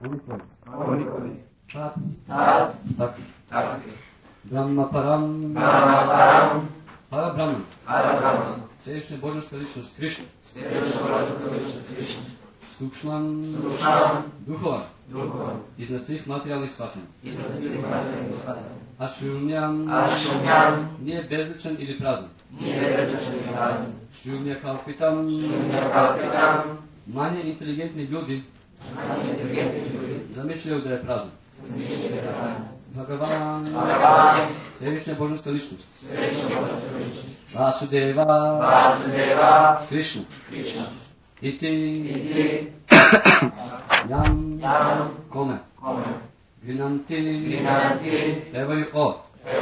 Only. Tat. Brahma Param. Parabrahman. Središnja božanska ličnost Krišna. Sukšman. Duhovan. Iznad svih materijalnih shvatanja. Ašunjam. Nije bezličan ili prazan. Šunja kalpitam. Manje inteligentni ljudi zamišljaju da je prazan. Bhagavan. Središnja božanska ličnost. Vasudeva. Krishna. Iti. Yam. Kome. Grinanti. Pevaju o.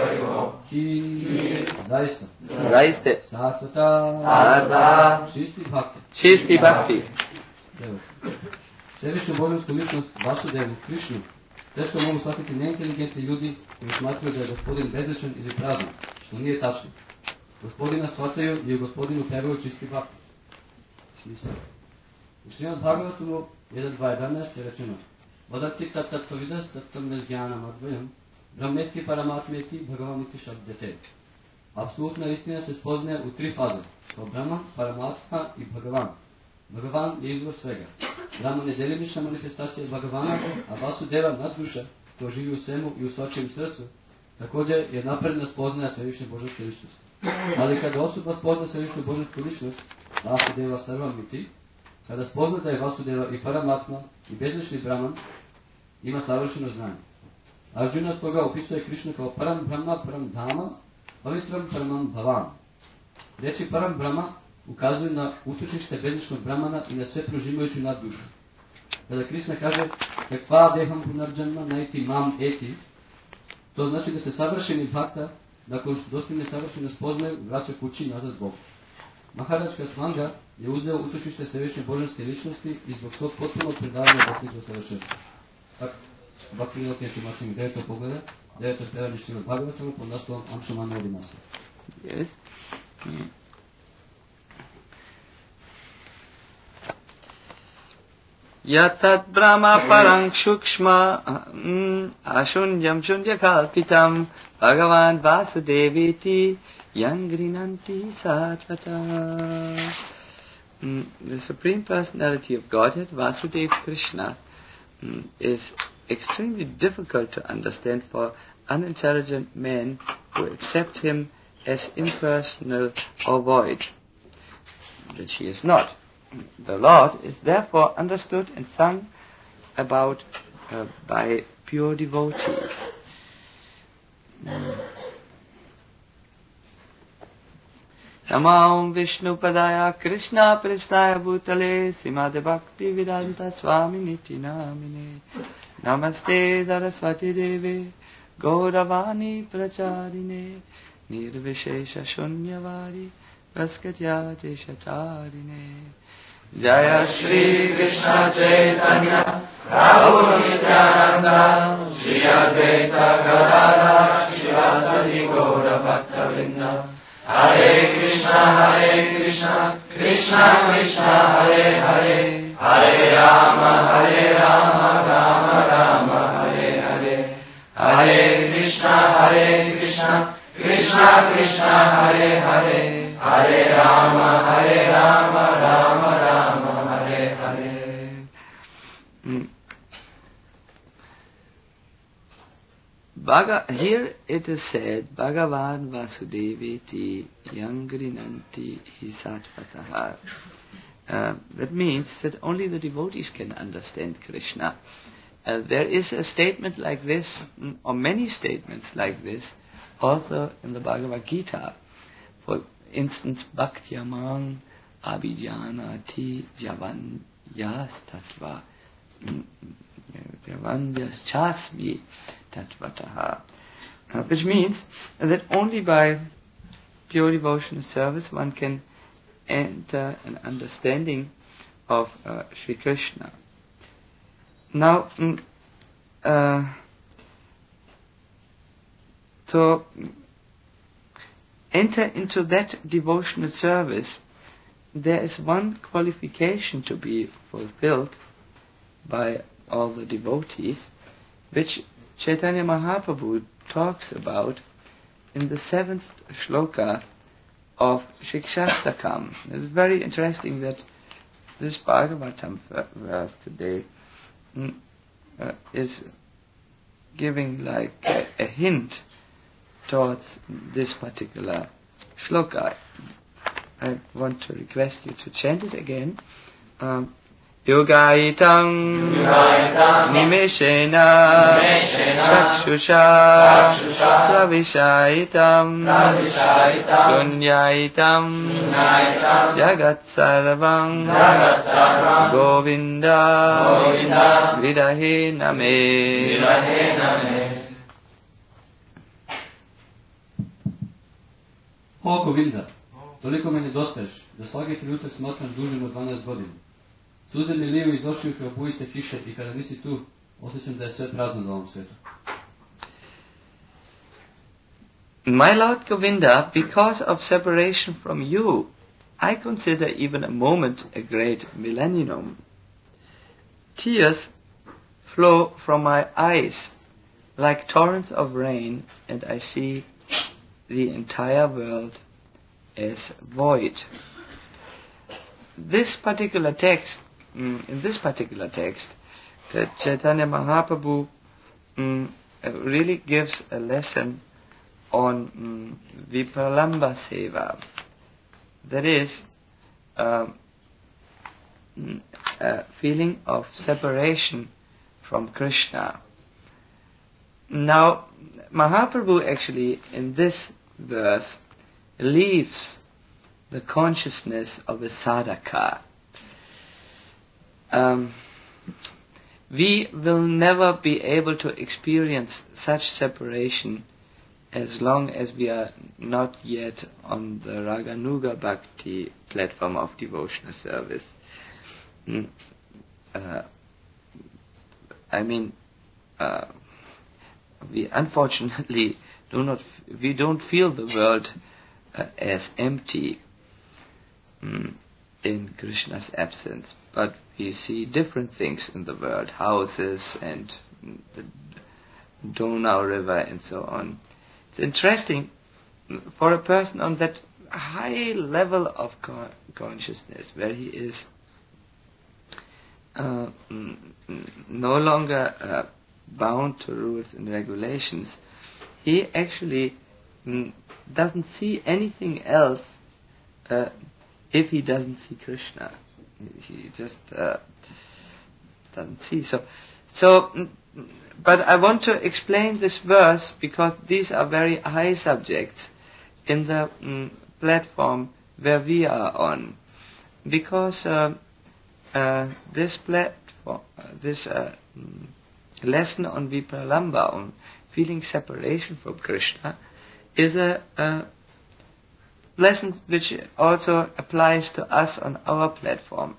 Ki. Zaista. Satvata. Čisti bhakti. Središnju božansku ličnost Vasudevu, Krišnu, teško mogu shvatiti neinteligentni ljudi koji smatraju da je gospodin bezličan ili prazan, što nije tačno. Gospodina shvataju i u gospodinu pevaju čisti bhakti. Smisao. U Šrimad Bhagavatamu 1.2.11 je rečeno: Vadati tattvavidas tattam nezgyanam advayam brahmeti paramatmeti bhagavaniti shabdete. Apsolutna istina se spoznaje u tri faze: kao Brahman, Paramatma i Bhagavan. Bhagavan je izvor svega. Brahman je delimična manifestacija Bhagavana, a Vasudeva nadduša, koja živi u svemu i u svačijem srcu, također je napredna spoznaja svevišnje božanske ličnosti. Ali kada osoba spozna svevišnju božansku ličnost, Vasudeva Sarvamiti, kada spozna da je Vasudeva i Paramatma i bezlični Brahman, ima savršeno znanje. Arjuna stoga opisuje Krišnu kao Param Brahma, Param Dhama, Pavitram Paramam Bhavan. Riječi Param Brahma ukazuju na utočište bezličnog Brahmana i na sve proživajuću nad dušu. Kada Krishna kaže Kakva deham punarjanma naiti mam eti, to znači da se savršeni bhakta, nakon što dostigne savršeno spoznaju, vraća kući nazad Bogu. Maharaj Katvanga je uzeo utočište svevišnje božanske ličnosti i zbog svog potpunog predavanja dostigne savršenstva. Tako, Bhakti Vinod je tumačenje 9. pogleda, 9. predavanje Šrimad Bhagavatamu pod naslovom Amšamana Odinasa. Yes. Yatat Brahma Parang Shukshma Ashunyam Shunyakalpitam Bhagavan Vasudeviti Yangrinanti Satvata. The Supreme Personality of Godhead, Vasudeva Krishna, is extremely difficult to understand for unintelligent men who accept him as impersonal or void, which he is not. The Lord is therefore understood and sung about by pure devotees. Namo Vishnu Padaya Krishna Prasthaya Bhutale Srimad Bhakti Vedanta Swami Niti Namine Namaste Saraswati Deve Gauravani Pracharine Nirvishesha Shunyavadi Vaskatyate Shatarine. Jaya Shri Krishna Chaitanya Prabhu Nityananda Shri Advaita Gadadhara Shivasadi Gaura Bhaktavrinda. Hare Krishna, Krishna Krishna, Hare Hare, Hare Rama, Rama Rama, Hare Hare. Hare Krishna, Krishna Krishna, Hare Hare, Hare Rama, Rama Rama, Hare Hare. Here it is said, Bhagavan Vasudeviti Yangrinanti Hisatvataha. That means that only the devotees can understand Krishna. There is a statement like this, or many statements like this, also in the Bhagavad Gita. For instance, Bhaktyamang Abhijnanati Javanyas Tattva Javanyas Chasmi Tattvataha. Which means that only by pure devotional service one can enter an understanding of Sri Krishna. Now, to enter into that devotional service, there is one qualification to be fulfilled by all the devotees, which Chaitanya Mahaprabhu talks about in the 7th shloka of Shikshastakam. It's very interesting that this Bhagavatam verse today is giving like a hint towards this particular shloka. I want to request you to chant it again. Yogaitam Nimeshena Chakshusha Pravishaitam Sunyaitam Jagat Sarvam Govinda Vidahe Name. O Govinda, toliko me nedostaješ, da svaki trenutak smatram dužim od 12 godina. Suze mi liju iz očiju kao bujice kiše i kada nisi tu, osjećam da je sve prazno na ovom svijetu. My Lord Govinda, because of separation from you, I consider even a moment a great millennium. Tears flow from my eyes like torrents of rain, and I see the entire world as void. In this particular text, Chaitanya Mahaprabhu really gives a lesson on Vipralamba Seva. That is, a feeling of separation from Krishna. Now, Mahaprabhu actually in this verse leaves the consciousness of a sadhaka. We will never be able to experience such separation as long as we are not yet on the Raganuga Bhakti platform of devotional service. We unfortunately don't feel the world as empty in Krishna's absence, but we see different things in the world, houses and the Donau River and so on. It's interesting for a person on that high level of consciousness, where he is no longer bound to rules and regulations. He actually doesn't see anything else if he doesn't see Krishna. He just doesn't see. But I want to explain this verse because these are very high subjects in the platform where we are on. Because this platform, this lesson on Vipralamba, on feeling separation from Krishna, is a lesson which also applies to us on our platform.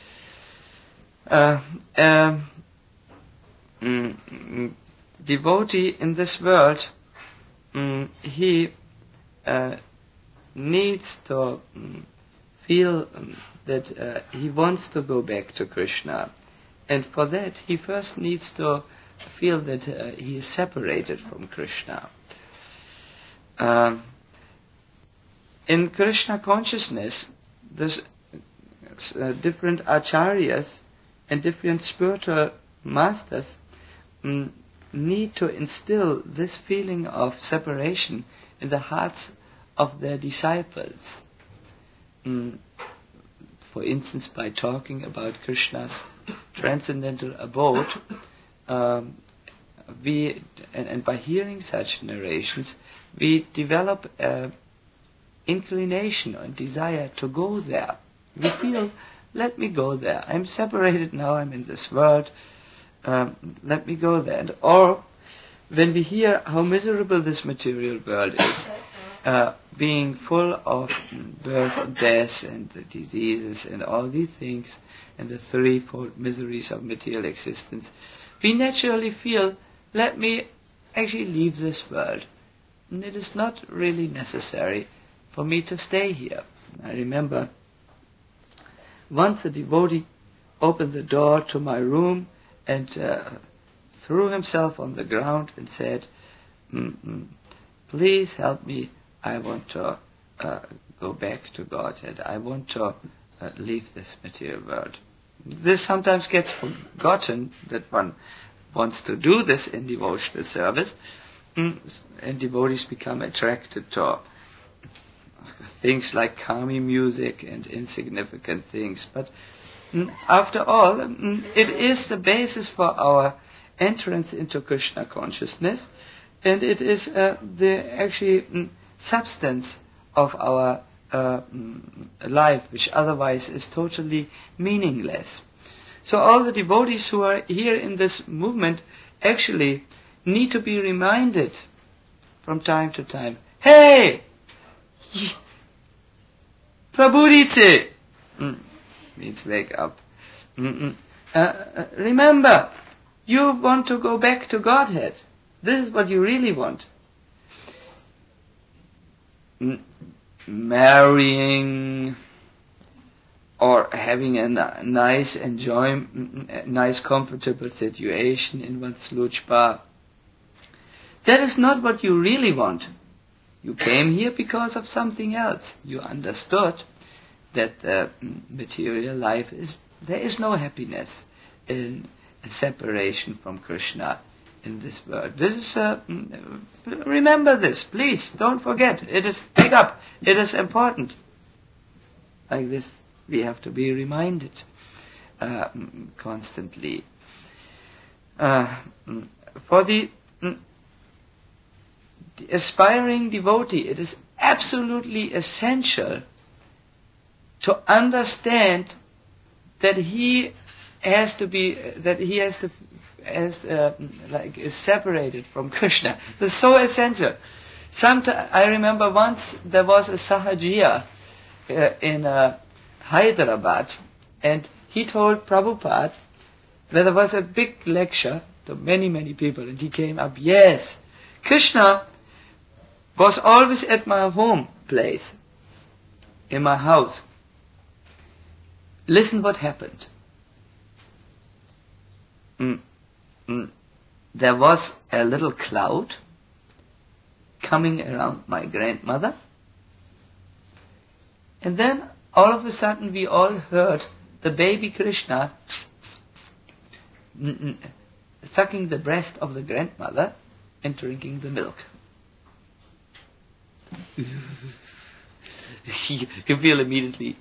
Devotee in this world, he needs to feel that he wants to go back to Krishna, and for that he first needs to feel that he is separated from Krishna. In Krishna consciousness, there's different acharyas and different spiritual masters need to instill this feeling of separation in the hearts of their disciples. For instance, by talking about Krishna's transcendental abode, and by hearing such narrations, we develop an inclination and desire to go there. We feel, let me go there. I'm separated now, I'm in this world, let me go there. Or when we hear how miserable this material world is, being full of birth and death and the diseases and all these things and the threefold miseries of material existence, we naturally feel, let me actually leave this world. And it is not really necessary for me to stay here. I remember once a devotee opened the door to my room and threw himself on the ground and said, please help me, I want to go back to Godhead. I want to leave this material world. This sometimes gets forgotten, that one wants to do this in devotional service, and devotees become attracted to things like kami music and insignificant things. But after all, it is the basis for our entrance into Krishna consciousness, and it is the actually substance of our life, which otherwise is totally meaningless. So all the devotees who are here in this movement actually need to be reminded from time to time, hey, Prabhudice, means wake up. Remember, you want to go back to Godhead. This is what you really want. Marrying or having a nice nice comfortable situation in one's lujpa, that is not what you really want. You came here because of something else. You understood that the material life there is no happiness in a separation from Krishna in this world. This is remember this, please. Don't forget. It is pick up. It is important. Like this, we have to be reminded constantly. For the aspiring devotee, it is absolutely essential to understand that he has to be, is separated from Krishna. It's so essential. I remember once there was a Sahajiya in Hyderabad, and he told Prabhupada that there was a big lecture to many, many people, and he came up, yes, Krishna was always at my home place, in my house. Listen what happened. There was a little cloud coming around my grandmother, and then all of a sudden we all heard the baby Krishna sucking the breast of the grandmother and drinking the milk. You feel immediately,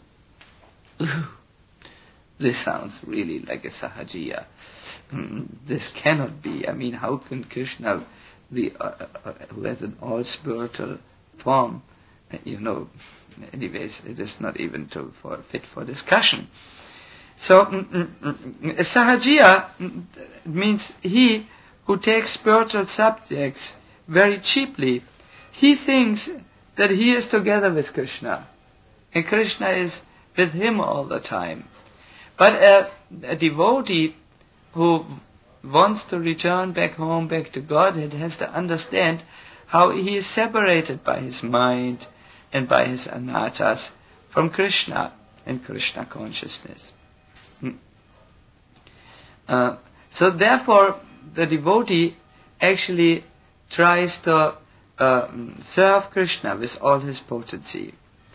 this sounds really like a Sahajiya. This cannot be. I mean, how can Krishna, who has an all-spiritual form, anyways, it is not even fit for discussion. So, Sahajiya means he who takes spiritual subjects very cheaply. He thinks that he is together with Krishna, and Krishna is with him all the time. But a devotee who wants to return back home, back to Godhead, has to understand how he is separated by his mind and by his anattas from Krishna and Krishna consciousness. So therefore, the devotee actually tries to serve Krishna with all his potency.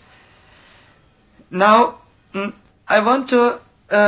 Now, I want to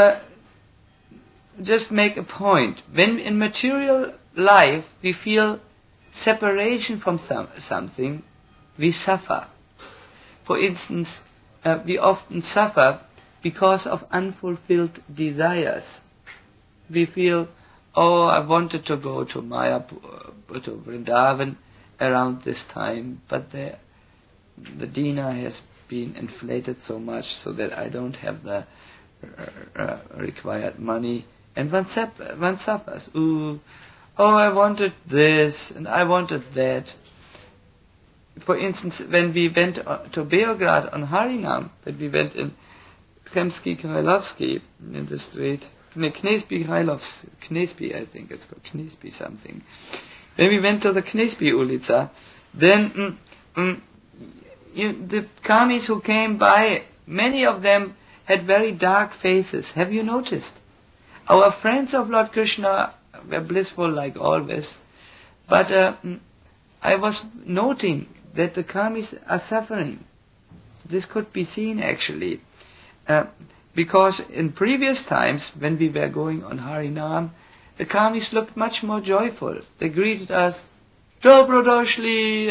just make a point. When in material life we feel separation from something, we suffer. For instance, we often suffer because of unfulfilled desires. We feel, I wanted to go to Mayapur, to Vrindavan around this time, but the dina has been inflated so much so that I don't have the required money, and one suffers. I wanted this and I wanted that. For instance, when we went to Beograd on Harinam, when we went in Kremski-Krajlovski, in the street, Knesby, I think it's called Knesby something. When we went to the Knesby ulica, then the kamis who came by, many of them had very dark faces. Have you noticed? Our friends of Lord Krishna were blissful like always, but I was noting that the karmis are suffering. This could be seen actually, because in previous times when we were going on Harinam, the karmis looked much more joyful. They greeted us, Dobro doshli,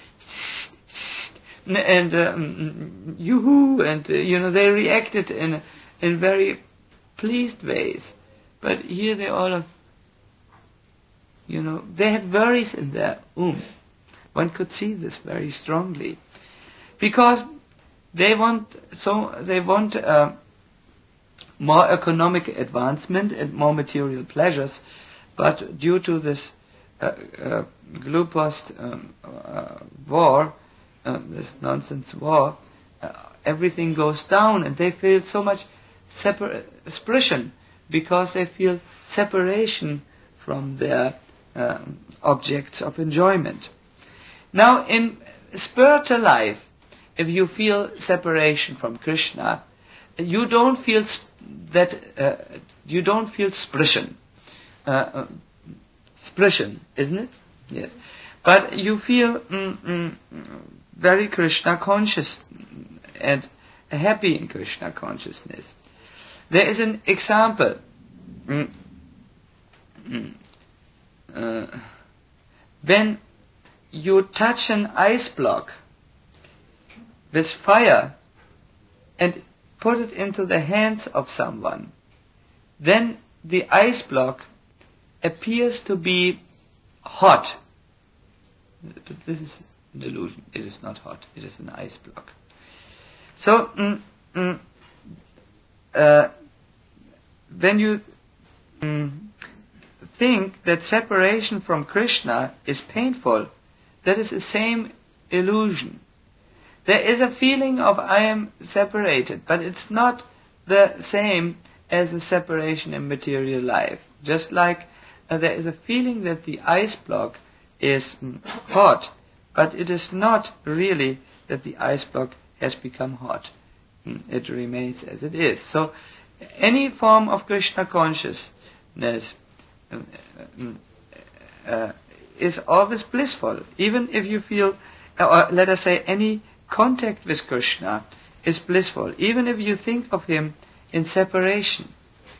and yoo-hoo, and they reacted in very pleased ways. But here they all, they had worries in their One could see this very strongly, because they want more economic advancement and more material pleasures, but due to this Glupost war, this nonsense war, everything goes down, and they feel so much separation, because they feel separation from their objects of enjoyment. Now, in spiritual life, if you feel separation from Krishna, you don't feel sprition. Sprition, isn't it? Yes. But you feel very Krishna conscious and happy in Krishna consciousness. There is an example. When you touch an ice block with fire and put it into the hands of someone, then the ice block appears to be hot. But this is an illusion. It is not hot. It is an ice block. So, when you think that separation from Krishna is painful, that is the same illusion. There is a feeling of I am separated, but it's not the same as the separation in material life. Just like there is a feeling that the ice block is hot, but it is not really that the ice block has become hot. It remains as it is. So any form of Krishna consciousness is always blissful. Even if you feel, or let us say, any contact with Krishna is blissful. Even if you think of him in separation.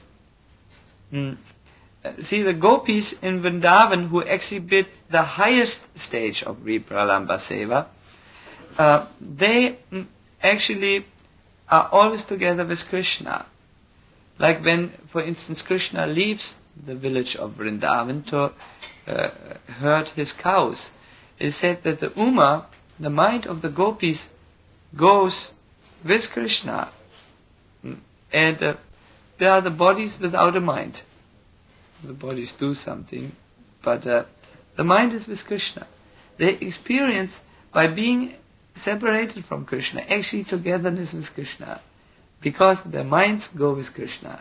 See, the gopis in Vrindavan who exhibit the highest stage of Vipralambha Seva, they actually are always together with Krishna. Like when, for instance, Krishna leaves the village of Vrindavan to herd his cows, it is said that the Uma, the mind of the gopis, goes with Krishna, and they are the bodies without a mind. The bodies do something, but the mind is with Krishna. They experience, by being separated from Krishna, actually togetherness with Krishna, because their minds go with Krishna.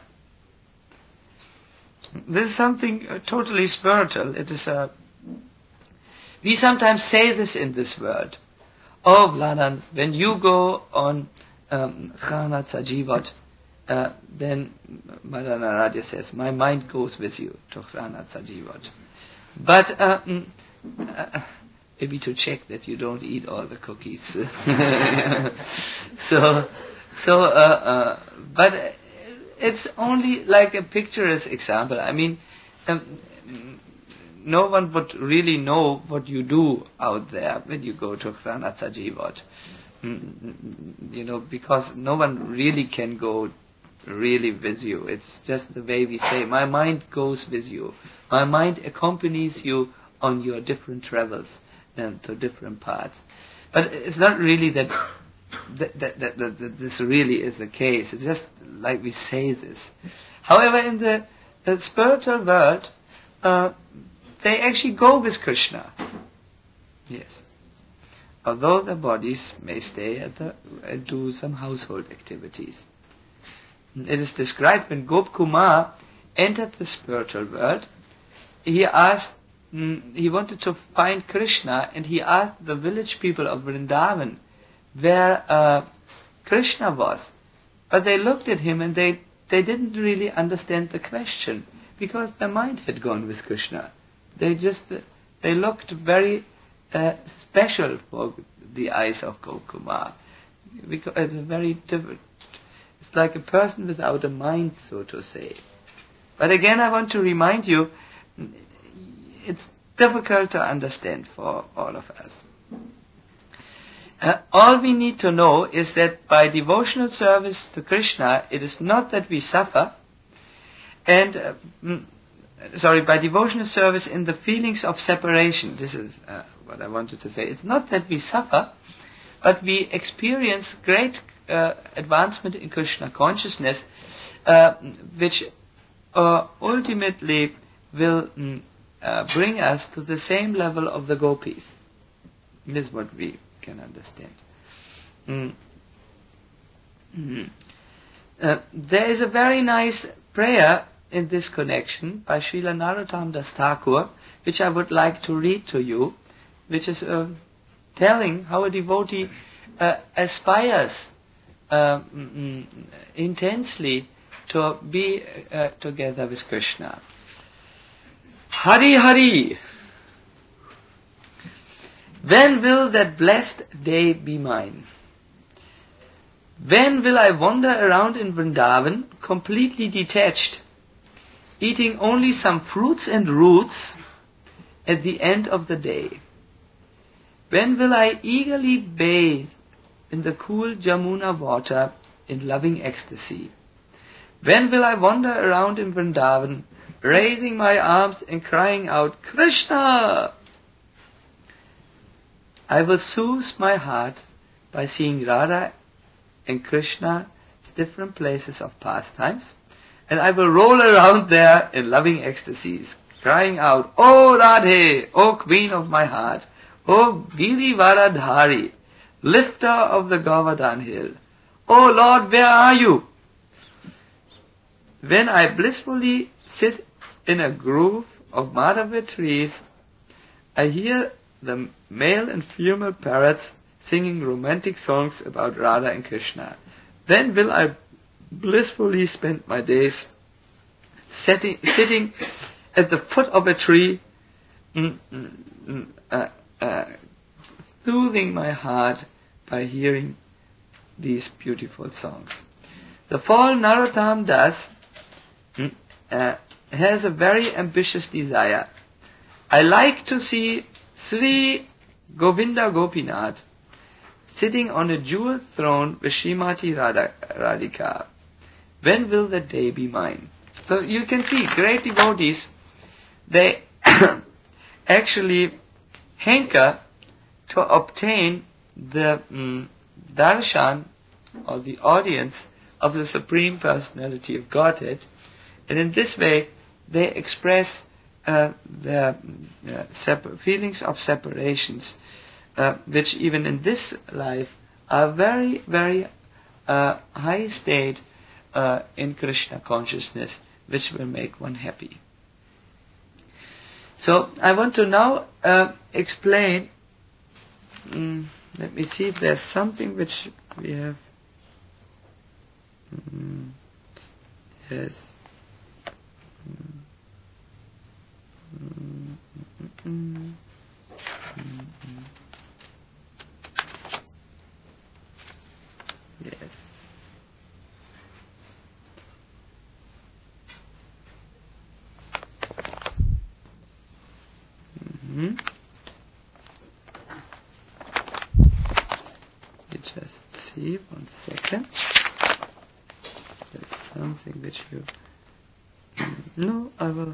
This is something totally spiritual. It is we sometimes say this in this world. Oh, Vladan, when you go on Khana Tsajivat, then Madanaraja says, my mind goes with you to Khana Tsajivat. But maybe to check that you don't eat all the cookies. But it's only like a picturesque example. I mean, no one would really know what you do out there when you go to Khana Tsajivat. Because no one really can go really with you. It's just the way we say, my mind goes with you. My mind accompanies you on your different travels and to different paths. But it's not really that this really is the case. It's just like we say this. However, in the spiritual world, they actually go with Krishna. Yes. Although the bodies may stay and do some household activities. It is described when Gop Kumar entered the spiritual world, he wanted to find Krishna, and he asked the village people of Vrindavan where Krishna was. But they looked at him and they they didn't really understand the question, because their mind had gone with Krishna. They looked very special for the eyes of Gokumar. Because it's very different. It's like a person without a mind, so to say. But again, I want to remind you, it's difficult to understand for all of us. All we need to know is that by devotional service to Krishna, it is not that we suffer, and by devotional service in the feelings of separation. This is what I wanted to say. It's not that we suffer, but we experience great advancement in Krishna consciousness, which ultimately will bring us to the same level of the gopis. This is what we can understand. There is a very nice prayer in this connection by Srila Narottam Das Thakur, which I would like to read to you, which is telling how a devotee aspires intensely to be together with Krishna. Hari Hari! When will that blessed day be mine? When will I wander around in Vrindavan completely detached, eating only some fruits and roots at the end of the day? When will I eagerly bathe in the cool Jamuna water in loving ecstasy? When will I wander around in Vrindavan, raising my arms and crying out, Krishna! I will soothe my heart by seeing Radha and Krishna's different places of pastimes, and I will roll around there in loving ecstasies, crying out, O Radhe, O Queen of my heart, O Girivaradhari, lifter of the Govardhan hill, O Lord, where are you? When I blissfully sit in a grove of Madhava trees, I hear the male and female parrots singing romantic songs about Radha and Krishna. Then will I blissfully spend my days sitting at the foot of a tree, soothing my heart by hearing these beautiful songs. The fallen Narottam Das has a very ambitious desire. I like to see Sri Govinda Gopinath sitting on a jeweled throne with Srimati Radhika. When will that day be mine? So you can see great devotees, they actually hanker to obtain the darshan, or the audience of the Supreme Personality of Godhead, and in this way they express their feelings of separations, which even in this life are very, very high state in Krishna consciousness, which will make one happy. So I want to now explain. Let me see if there's something which we have. Yes. Yes. You just see 1 second. There's something which you... No, I will...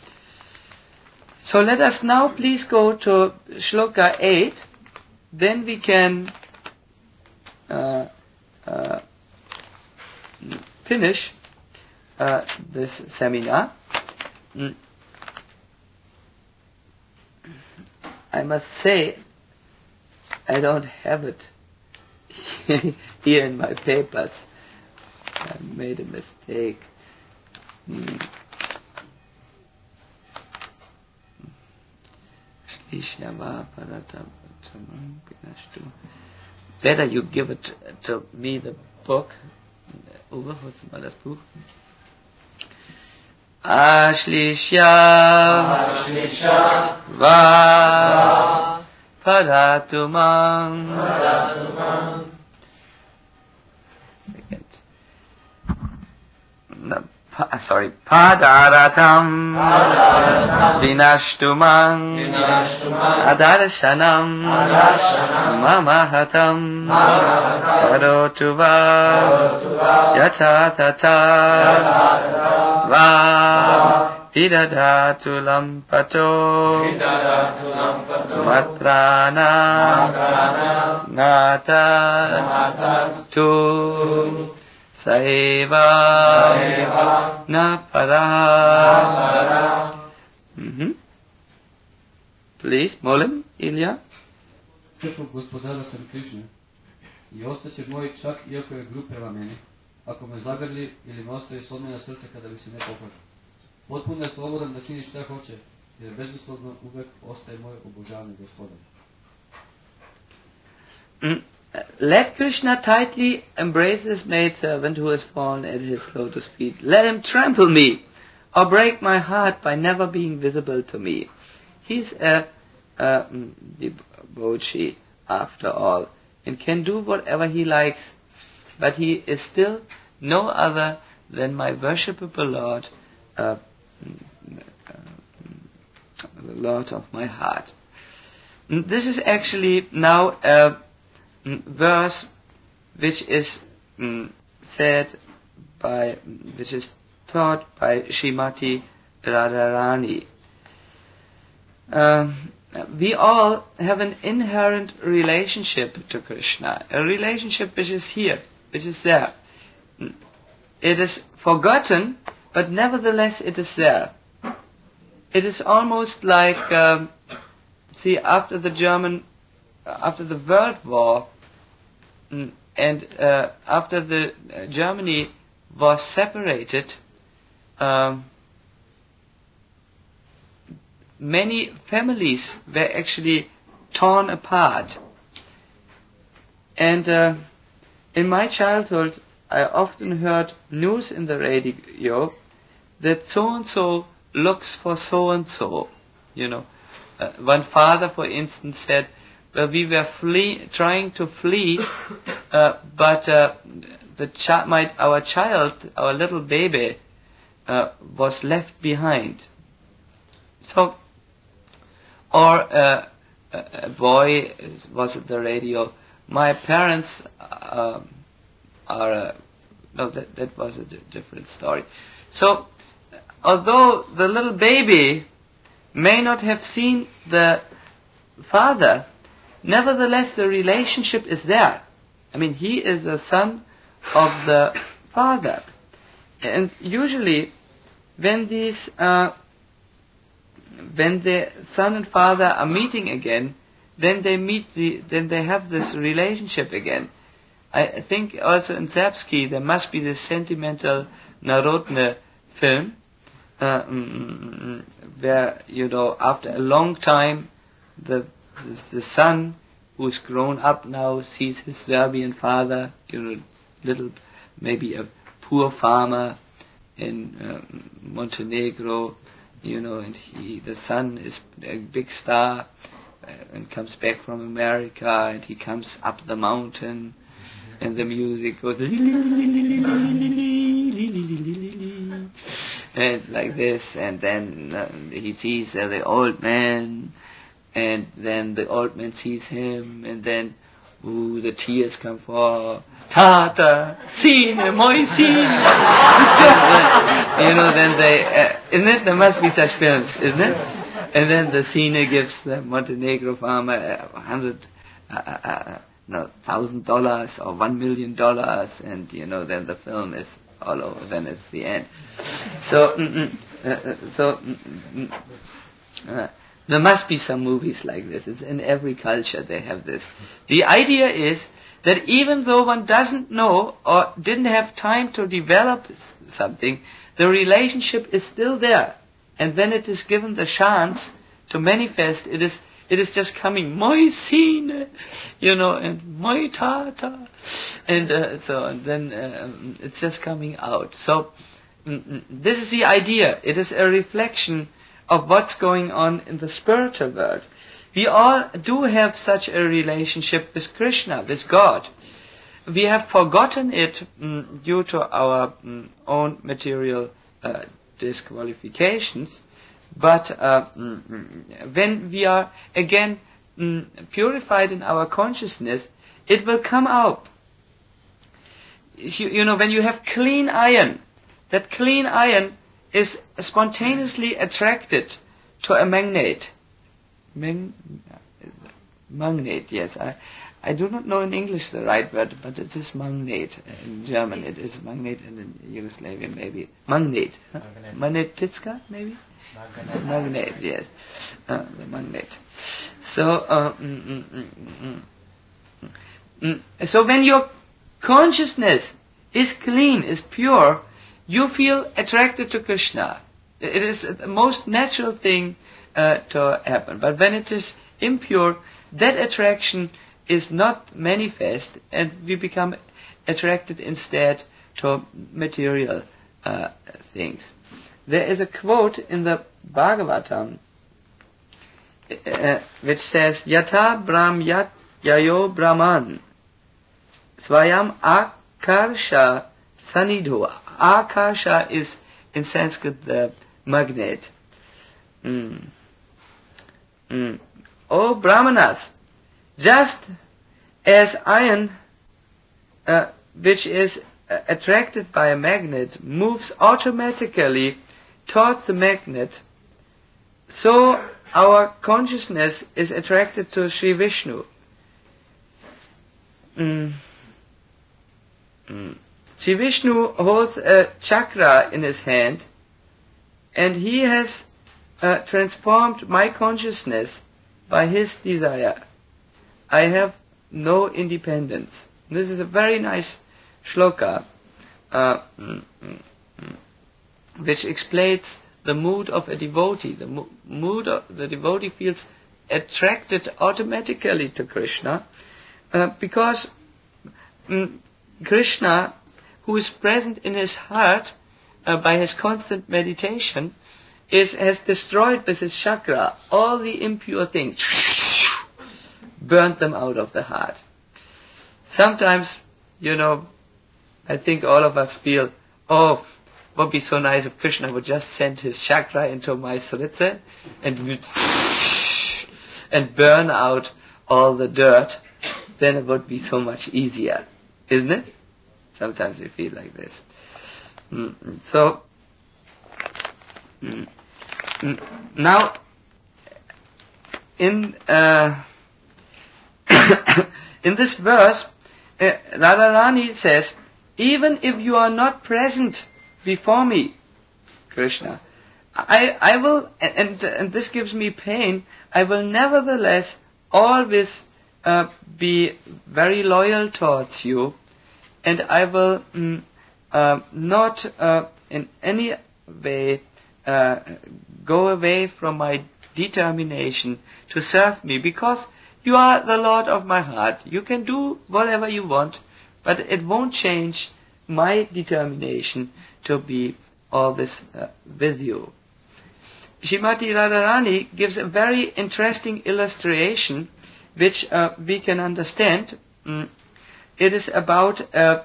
So let us now please go to Shloka 8. Then we can finish this seminar. I must say, I don't have it here in my papers. I made a mistake. Better you give it to me, the book, Uwe, holst du mal das Buch? Ashlishya Va Paratumam Second. No, Padaratam Dinashtumam Adarshanam Mamahatam Karotuva Yata Tata Va Pidadatu Lampato Matrana Natas Tu Saeva Napara. Please, molim, Ilya. Crkva gospodara sam Krišne i ostaće moj čak iako je grub prema meni, ako me zagrli ili me ostavi slomljena srce kada mi se ne pokaže. Potpuno je slobodan da čini šta hoće, jer bezuslovno uvek ostaje moj obožavani gospodar. Let Krishna tightly embrace this maidservant who has fallen at his lotus feet. Let him trample me, or break my heart by never being visible to me. He's a devotee after all, and can do whatever he likes, but he is still no other than my worshipable Lord, the Lord of my heart. This is actually now a verse which is which is taught by Srimati Radharani. We all have an inherent relationship to Krishna, a relationship which is here, which is there. It is forgotten, but nevertheless it is there. It is almost like, after the World War, and after the Germany was separated, many families were actually torn apart. And in my childhood, I often heard news in the radio that so-and-so looks for so-and-so. One father, for instance, said, well, we were trying to flee, but our little baby, was left behind. So, or a boy was at the radio. My parents that was a different story. So, although the little baby may not have seen the father, nevertheless the relationship is there. I mean, he is the son of the father. And usually, when the son and father are meeting again, then they have this relationship again. I think also in Serbsky there must be this sentimental Narodne film, where, after a long time, the son who's grown up now sees his Serbian father, maybe a poor farmer in Montenegro, and the son is a big star and comes back from America, and he comes up the mountain, and the music goes and like this, and then he sees the old man, and then the old man sees him, and then the tears come for Tata, sine, moj sin. Then they, isn't it? There must be such films, isn't it? And then the Sine gives the Montenegro farmer $1,000 or $1 million, and then the film is all over. Then it's the end. So there must be some movies like this. It's in every culture they have this. The idea is that even though one doesn't know or didn't have time to develop something, the relationship is still there. And when it is given the chance to manifest, it is it is just coming, moi sine, and moi tata, and then it's just coming out. So this is the idea. It is a reflection of what's going on in the spiritual world. We all do have such a relationship with Krishna, with God. We have forgotten it due to our own material disqualifications. But when we are again purified in our consciousness, it will come out. When you have clean iron, that clean iron is spontaneously attracted to a magnet. Magnet, yes. I do not know in English the right word, but it is magnet. In German it is magnet, and in Yugoslavian maybe magnet. Magnetitska, maybe? Magnet, yes. The magnet. So, so when your consciousness is clean, is pure, you feel attracted to Krishna. It is the most natural thing to happen. But when it is impure, that attraction is not manifest, and we become attracted instead to material things. There is a quote in the Bhagavatam which says, Yata Brahm Yat Yayo Brahman Swayam Akarsha Sanidho. Akarsha is in Sanskrit the magnet. O Brahmanas, just as iron which is attracted by a magnet moves automatically towards the magnet, so our consciousness is attracted to Sri Vishnu. Sri Vishnu holds a chakra in his hand, and he has transformed my consciousness by his desire. I have no independence. This is a very nice shloka which explains the mood of a devotee. The mood of the devotee feels attracted automatically to Krishna because Krishna, who is present in his heart by his constant meditation, has destroyed with his chakra all the impure things, burnt them out of the heart. Sometimes, I think all of us feel, oh, would be so nice if Krishna would just send his chakra into my sritze and burn out all the dirt. Then it would be so much easier, isn't it? Sometimes we feel like this. So, now, in in this verse, Radharani says, even if you are not present before me, Krishna, I will, and this gives me pain, I will nevertheless always be very loyal towards you, and I will not in any way go away from my determination to serve me, because you are the Lord of my heart. You can do whatever you want, but it won't change my determination to be always with you. Srimati Radharani gives a very interesting illustration which we can understand. It is about a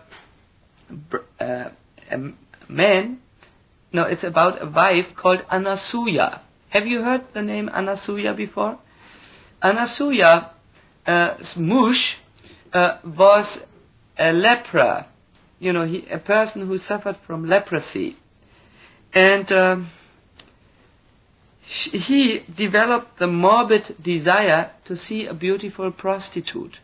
man, no, it's about a wife called Anasuya. Have you heard the name Anasuya before? Anasuya's mush was a leper, a person who suffered from leprosy. And he developed the morbid desire to see a beautiful prostitute.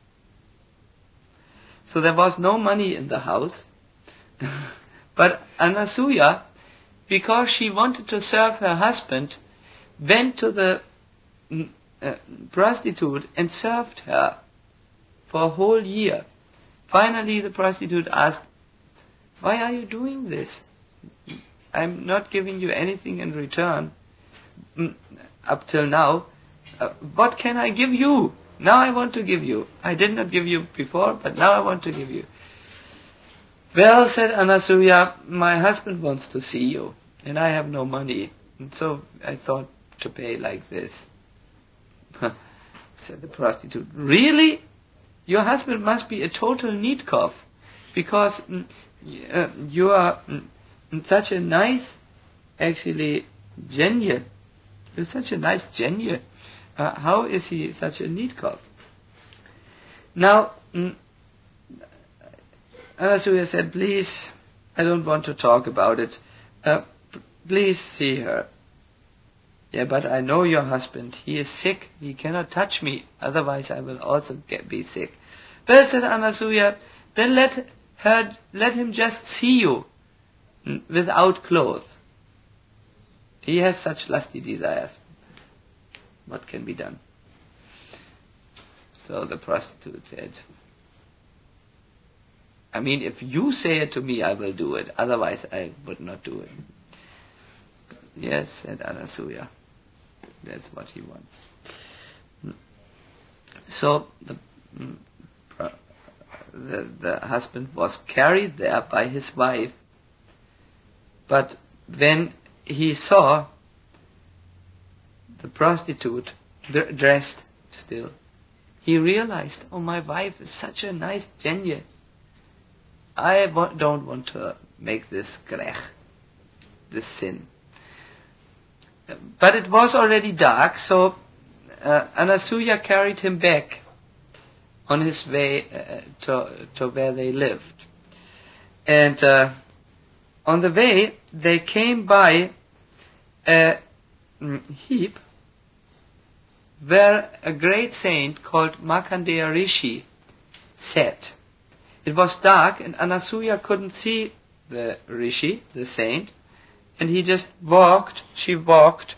So there was no money in the house. But Anasuya, because she wanted to serve her husband, went to the prostitute and served her for a whole year. Finally, the prostitute asked, "Why are you doing this? I'm not giving you anything in return up till now. what can I give you? Now I want to give you. I did not give you before, but now I want to give you. Well, said Anasuya, my husband wants to see you, and I have no money, and so I thought to pay like this. Said the prostitute, really? Your husband must be a total needkov, because you are such a nice, actually, genie. You're such a nice genie. How is he such a needkov? Now, Anasuya said, please, I don't want to talk about it. Please see her. Yeah, but I know your husband. He is sick. He cannot touch me. Otherwise I will also be sick. Well, said Anasuya, then let him just see you without clothes. He has such lusty desires. What can be done? So the prostitute said, I mean, if you say it to me, I will do it. Otherwise, I would not do it. Yes, said Anasuya. That's what he wants. So the husband was carried there by his wife. But when he saw the prostitute dressed still, he realized, oh, my wife is such a nice genie. I don't want to make this grech, this sin. But it was already dark, so Anasuya carried him back on his way to where they lived. And on the way, they came by a heap where a great saint called Markandeya Rishi sat. It was dark, and Anasuya couldn't see the Rishi, the saint, and he just she walked,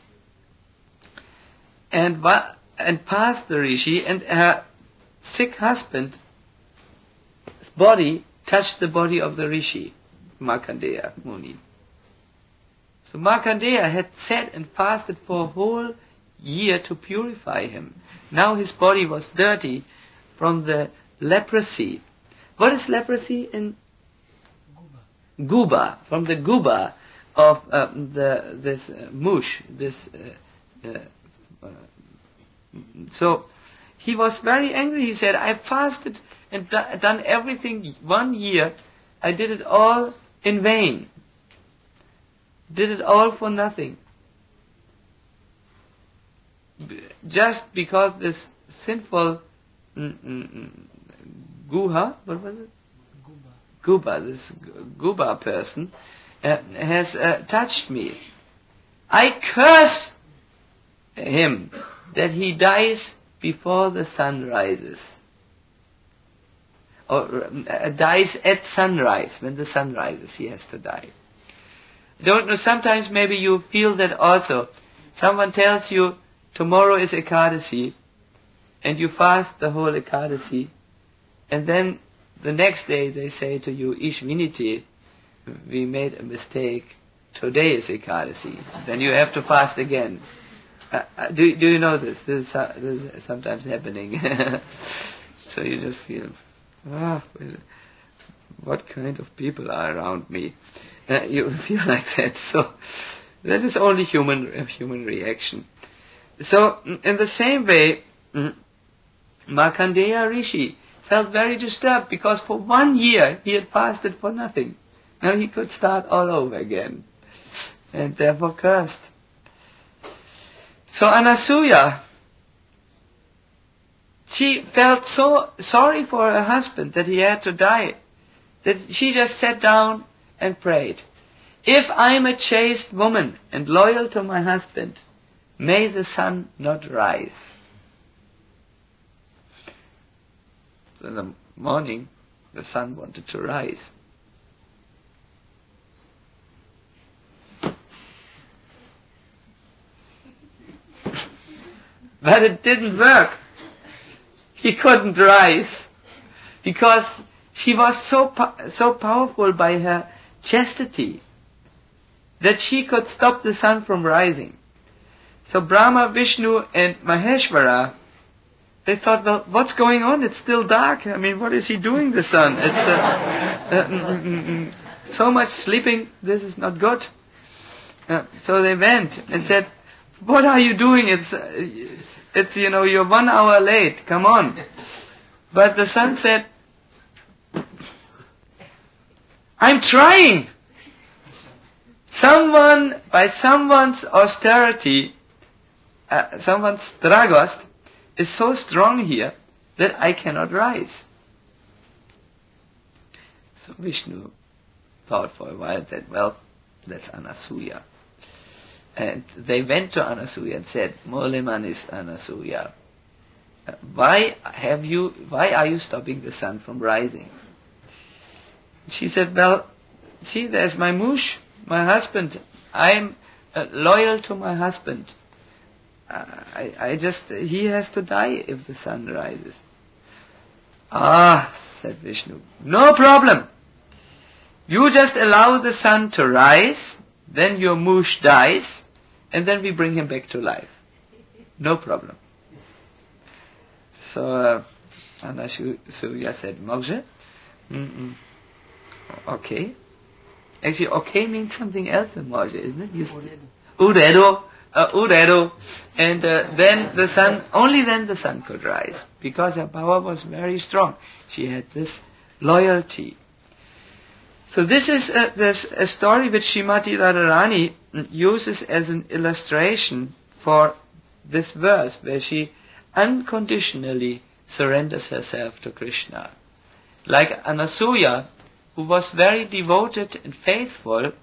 and past the Rishi, and her sick husband's body touched the body of the Rishi, Markandeya Muni. So Markandeya had sat and fasted for a whole year to purify him. Now his body was dirty from the leprosy. What is leprosy in Guba? From the Guba of this mush. So he was very angry. He said, I fasted and done everything 1 year. I did it all in vain. Did it all for nothing. Just because this sinful Guha, what was it? Guba, this Guba person has touched me. I curse him that he dies before the sun rises. Or dies at sunrise. When the sun rises, he has to die. I don't know, sometimes maybe you feel that also. Someone tells you, tomorrow is Ekadasi, and you fast the whole Ekadasi, and then the next day they say to you, Ishviniti, we made a mistake, today is Ekadasi. Then you have to fast again. Do you know this? This is sometimes happening. So you just feel, what kind of people are around me? You feel like that. So that is only human reaction. So in the same way, Markandeya Rishi felt very disturbed because for 1 year he had fasted for nothing. Now he could start all over again, and therefore cursed. So Anasuya, she felt so sorry for her husband that he had to die, that she just sat down and prayed, if I am a chaste woman and loyal to my husband, may the sun not rise. So in the morning, the sun wanted to rise. But it didn't work. He couldn't rise because she was so powerful by her chastity that she could stop the sun from rising. So Brahma, Vishnu and Maheshwara, they thought, well, what's going on? It's still dark. I mean, what is he doing, the sun? It's so much sleeping. This is not good. So they went and said, what are you doing? It's you're 1 hour late. Come on. But the sun said, I'm trying. By someone's austerity, someone's dragos is so strong here that I cannot rise. So Vishnu thought for a while that, well, that's Anasuya. And they went to Anasuya and said, Moleman is Anasuya. Why are you stopping the sun from rising? She said, well, see, there's my mush, my husband. I'm loyal to my husband. He has to die if the sun rises. Ah, said Vishnu, no problem. You just allow the sun to rise, then your mush dies, and then we bring him back to life. No problem. So Anasuya said, Moksha, okay. Actually, okay means something else in Moksha, isn't it? Uredo. And then the sun, only then the sun could rise, because her power was very strong. She had this loyalty. So this is a story which Srimati Radharani uses as an illustration for this verse, where she unconditionally surrenders herself to Krishna. Like Anasuya, who was very devoted and faithful,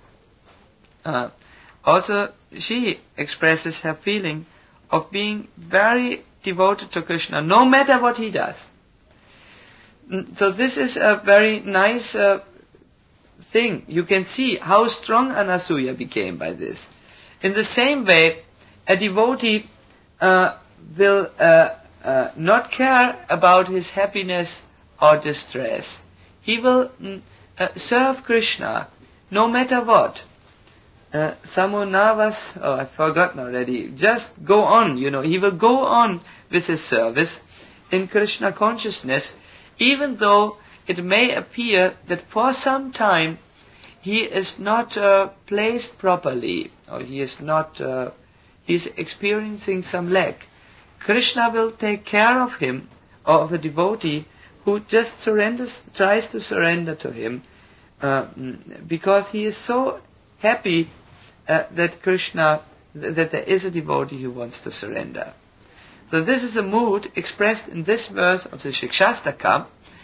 also she expresses her feeling of being very devoted to Krishna, no matter what he does. So this is a very nice thing. You can see how strong Anasuya became by this. In the same way, a devotee will not care about his happiness or distress. He will serve Krishna no matter what. Samunavas, I've forgotten already, just go on, he will go on with his service in Krishna consciousness, even though it may appear that for some time he is not placed properly, or he is experiencing some lack. Krishna will take care of him, or of a devotee who just tries to surrender to him, because he is so happy that there is a devotee who wants to surrender. So this is a mood expressed in this verse of the Shikshastaka.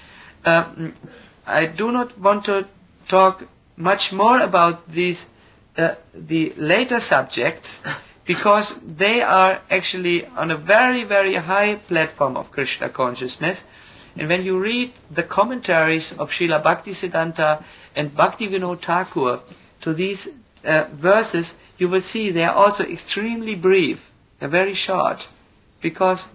I do not want to talk much more about these, the later subjects, because they are actually on a very, very high platform of Krishna consciousness. And when you read the commentaries of Srila Bhaktisiddhanta and Bhaktivinoda Thakur to these verses, you will see they are also extremely brief, very short, because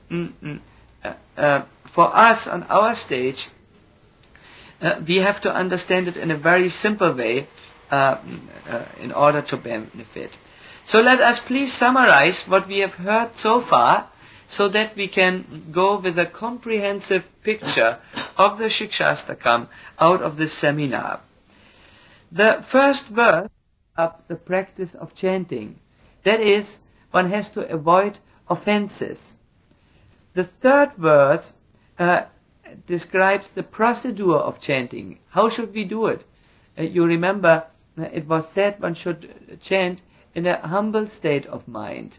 for us on our stage, we have to understand it in a very simple way in order to benefit. So let us please summarize what we have heard so far, so that we can go with a comprehensive picture of the Shikshastakam out of this seminar. The first verse of the practice of chanting, that is, one has to avoid offenses. The third verse describes the procedure of chanting. How should we do it? You remember, it was said one should chant in a humble state of mind,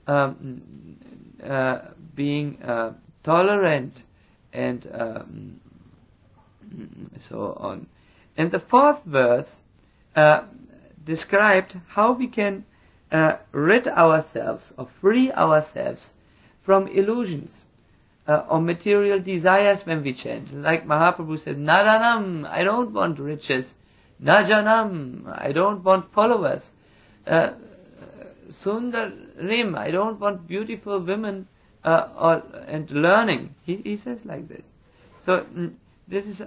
being tolerant and so on. And the fourth verse described how we can rid ourselves or free ourselves from illusions or material desires when we chant. Like Mahaprabhu said, Naranam, I don't want riches. Najanam, I don't want followers. Sundarim, I don't want beautiful women and learning. He says like this. So this is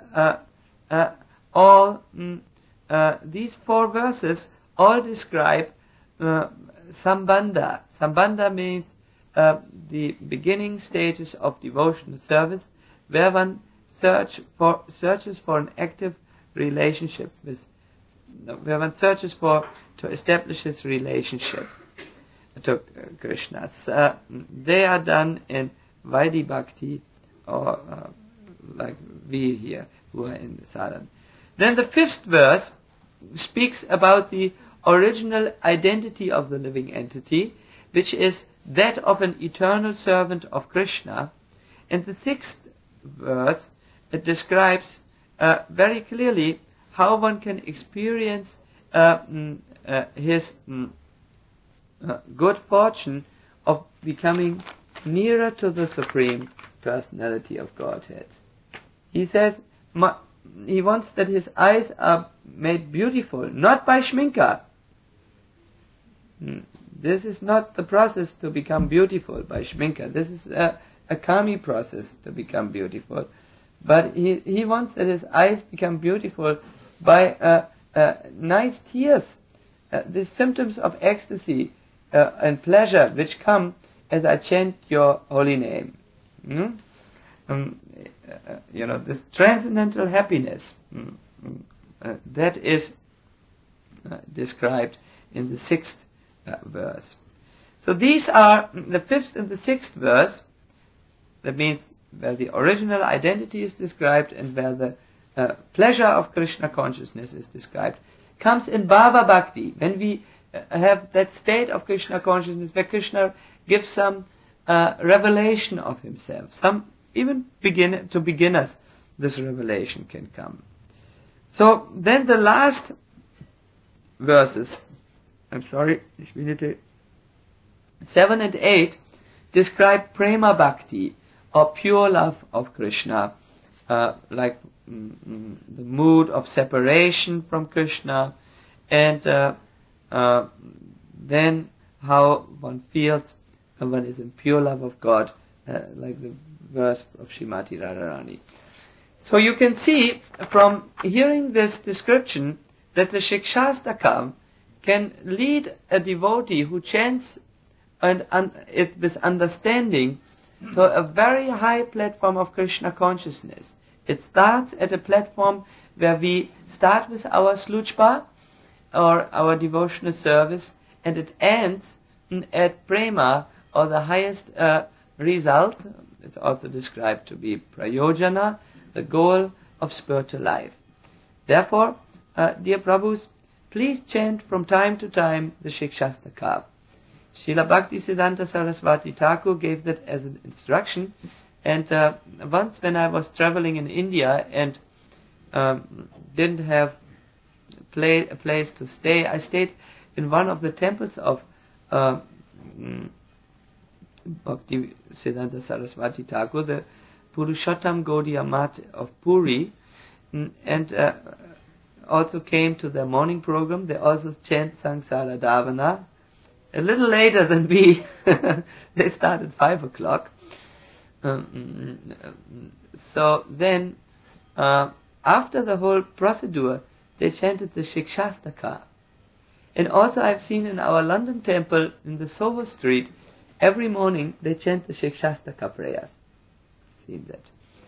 all. These four verses all describe Sambandha. Sambandha means the beginning stages of devotional service, where one searches for an active relationship with, where one searches for to establish his relationship to Krishna. They are done in Vaidhi Bhakti, or like we here who are in sadhana. Then the 5th verse speaks about the original identity of the living entity, which is that of an eternal servant of Krishna. And the 6th verse, it describes very clearly how one can experience his good fortune of becoming nearer to the Supreme Personality of Godhead. He says he wants that his eyes are made beautiful, not by shminka. This is not the process to become beautiful by shminka. This is a kami process to become beautiful. But he wants that his eyes become beautiful by nice tears, the symptoms of ecstasy and pleasure which come as I chant your holy name. This transcendental happiness that is described in the 6th verse. So these are the 5th and the 6th verse. That means where the original identity is described and where the pleasure of Krishna consciousness is described, comes in Bhava Bhakti. When we have that state of Krishna consciousness where Krishna gives some revelation of himself, some even to beginners, this revelation can come. So then the last verses, 7 and 8 describe Prema Bhakti, or pure love of Krishna, like the mood of separation from Krishna, and then how one feels when one is in pure love of God, like the verse of Srimati Radharani. So you can see from hearing this description that the Shikshastaka can lead a devotee who chants it with understanding to a very high platform of Krishna consciousness. It starts at a platform where we start with our slujpa, or our devotional service, and it ends at prema, or the highest result. It's also described to be prayojana, the goal of spiritual life. Therefore, dear Prabhus, please chant from time to time the Shikshastaka. Srila Bhaktisiddhanta Saraswati Thakur gave that as an instruction, and once when I was traveling in India and didn't have a place to stay, I stayed in one of the temples of Bhaktisiddhanta Saraswati Thakur, the Purushottam Gaudiya Math of Puri, and also came to their morning program. They also chant Sangsara Davana. A little later than we, they started 5 o'clock. So then, after the whole procedure, they chanted the Shikshastaka. And also I've seen in our London temple, in the Soho Street, every morning they chant the Shikshastaka prayers. Seen that.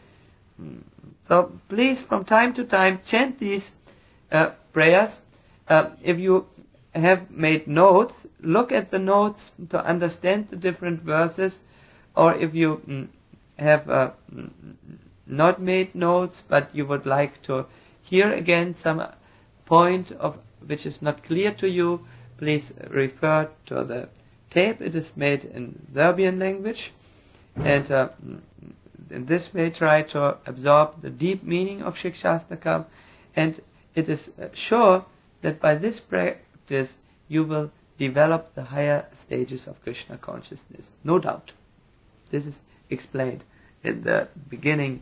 So please, from time to time, chant these prayers. If you have made notes, look at the notes to understand the different verses, or if you have not made notes but you would like to hear again some point of which is not clear to you, please refer to the tape. It is made in Serbian language, and this may try to absorb the deep meaning of Shikshastaka, and it is sure that by this practice you will develop the higher stages of Krishna consciousness. No doubt. This is explained in the beginning,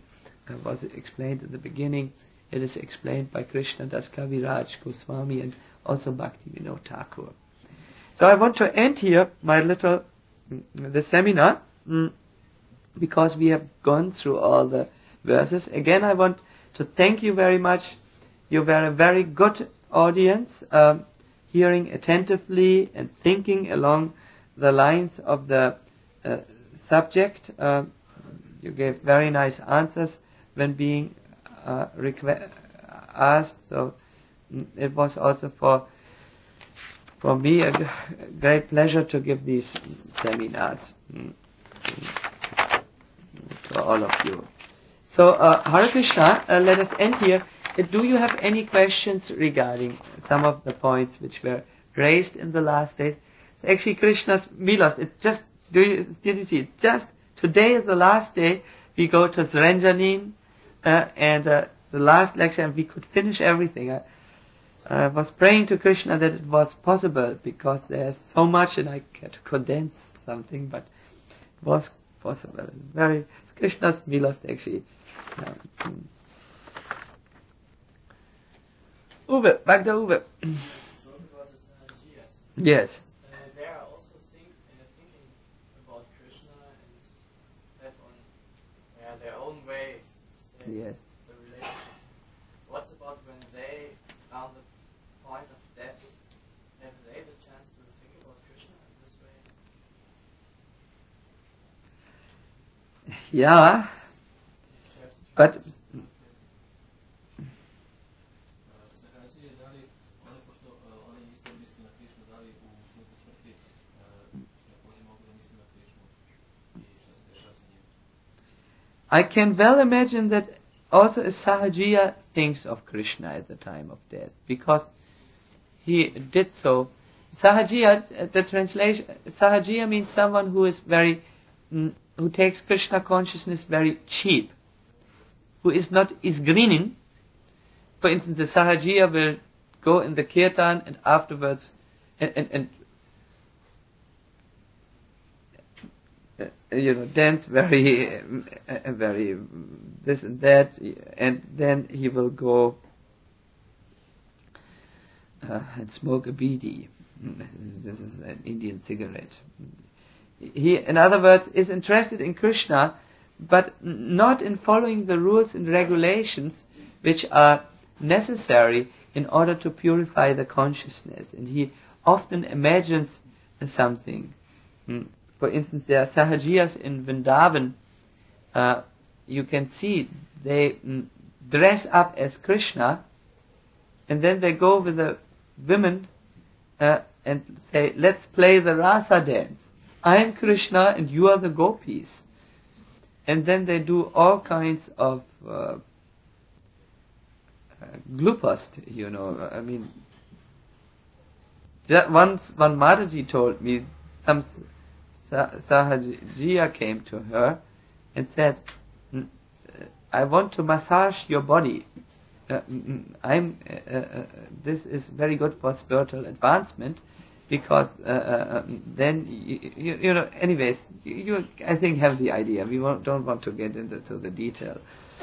it is explained by Krishna Das Kaviraj Goswami and also Bhakti Vinod Thakur. So I want to end here the seminar, because we have gone through all the verses. Again, I want to thank you very much. You were a very good audience hearing attentively and thinking along the lines of the subject. You gave very nice answers when being asked. So it was also for me a great pleasure to give these seminars to all of you. So Hare Krishna, let us end here. Do you have any questions regarding some of the points which were raised in the last days? So actually Krishna's Milos, did you see it? Just today is the last day. We go to Srenjanin and the last lecture, and we could finish everything. I was praying to Krishna that it was possible, because there's so much and I had to condense something, but it was possible. Krishna's Milos actually. Uwe, back to Uwe. Yes. They are also thinking about Krishna and have on their own way. Yes. The relationship. What's about when they are on the point of death? Have they the chance to think about Krishna in this way? Yeah, but I can well imagine that also a Sahajiya thinks of Krishna at the time of death, because he did so. Sahajiya, the translation, Sahajiya means someone who is who takes Krishna consciousness very cheap, who is grinning. For instance, the Sahajiya will go in the kirtan and afterwards and dance very this and that, and then he will go and smoke a bidi. This is an Indian cigarette. He, in other words, is interested in Krishna, but not in following the rules and regulations which are necessary in order to purify the consciousness. And he often imagines something. For instance, there are Sahajiyas in Vrindavan. You can see they dress up as Krishna, and then they go with the women and say, let's play the rasa dance. I am Krishna and you are the gopis. And then they do all kinds of glupast, I mean, one Mataji told me, some Sahajiya came to her and said, I want to massage your body. This is very good for spiritual advancement, because then anyways, you I think have the idea. We don't want to get into the detail.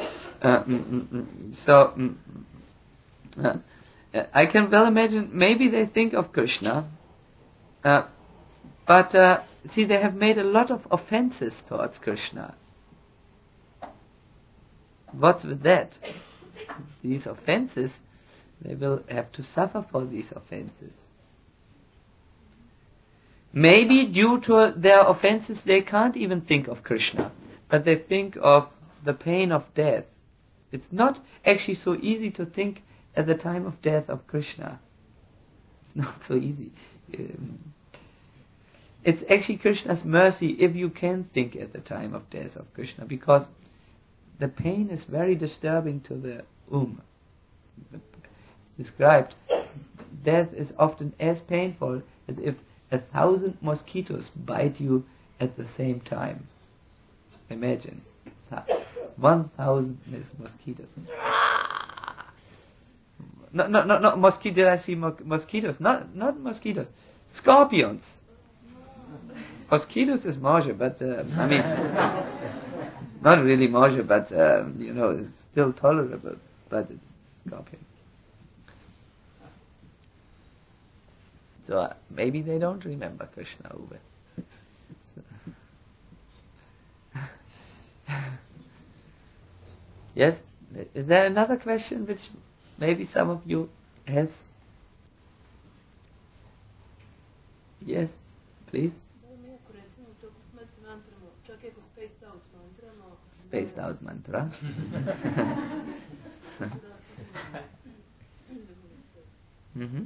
I can well imagine maybe they think of Krishna, but see, they have made a lot of offenses towards Krishna. What's with that? These offenses, they will have to suffer for these offenses. Maybe due to their offenses they can't even think of Krishna, but they think of the pain of death. It's not actually so easy to think at the time of death of Krishna. It's not so easy. It's actually Krishna's mercy if you can think at the time of death of Krishna, because the pain is very disturbing to the described. Death is often as painful as if 1,000 mosquitoes bite you at the same time. Imagine 1,000 mosquitoes. No, mosquitoes. I see mosquitoes. Not mosquitoes. Scorpions. Mosquitoes is Moshe, but I mean, not really Moshe, but it's still tolerable. But it's scorpion. So maybe they don't remember Krishna, Uwe. Yes? Is there another question which maybe some of you has? Yes, please. Spaced out mantra. Mm-hmm.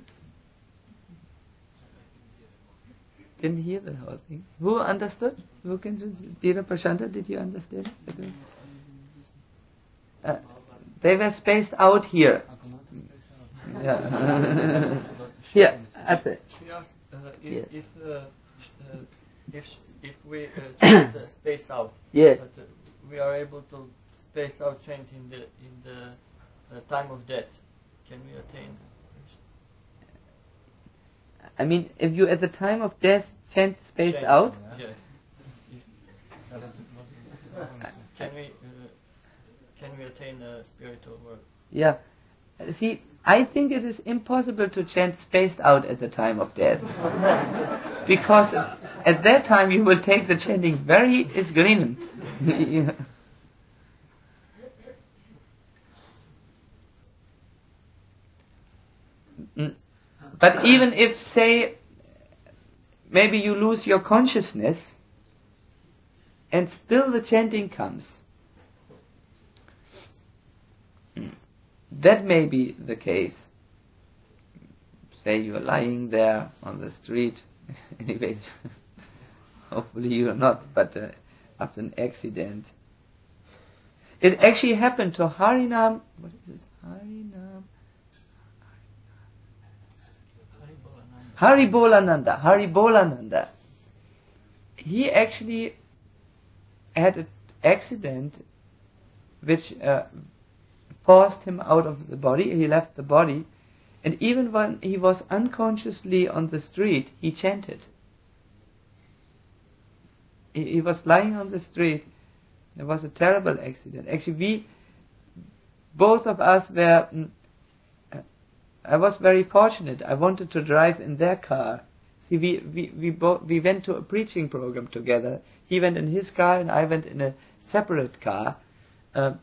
Didn't hear the whole thing. Who understood? Who can just... Dira Prashanta, did you understand? They were spaced out here. Yeah. Here, at the... She asked Yes. if we chant spaced out, Yes. but we are able to space out chant in the time of death, can we attain? I mean, if you at the time of death chant spaced out, Yes. Can we attain a spiritual world? yeah. See, I think it is impossible to chant spaced out at the time of death. Because at that time you will take the chanting very isgrinnen. Yeah. But even if, say, maybe you lose your consciousness and still the chanting comes, that may be the case. Say you're lying there on the street, anyway, hopefully you're not, but after an accident. It actually happened to Harinam, what is this? Haribolananda. He actually had an accident which forced him out of the body. He left the body, and even when he was unconsciously on the street, he chanted. He was lying on the street. There was a terrible accident. Actually, both of us were... I was very fortunate. I wanted to drive in their car. See, we went to a preaching program together. He went in his car and I went in a separate car. From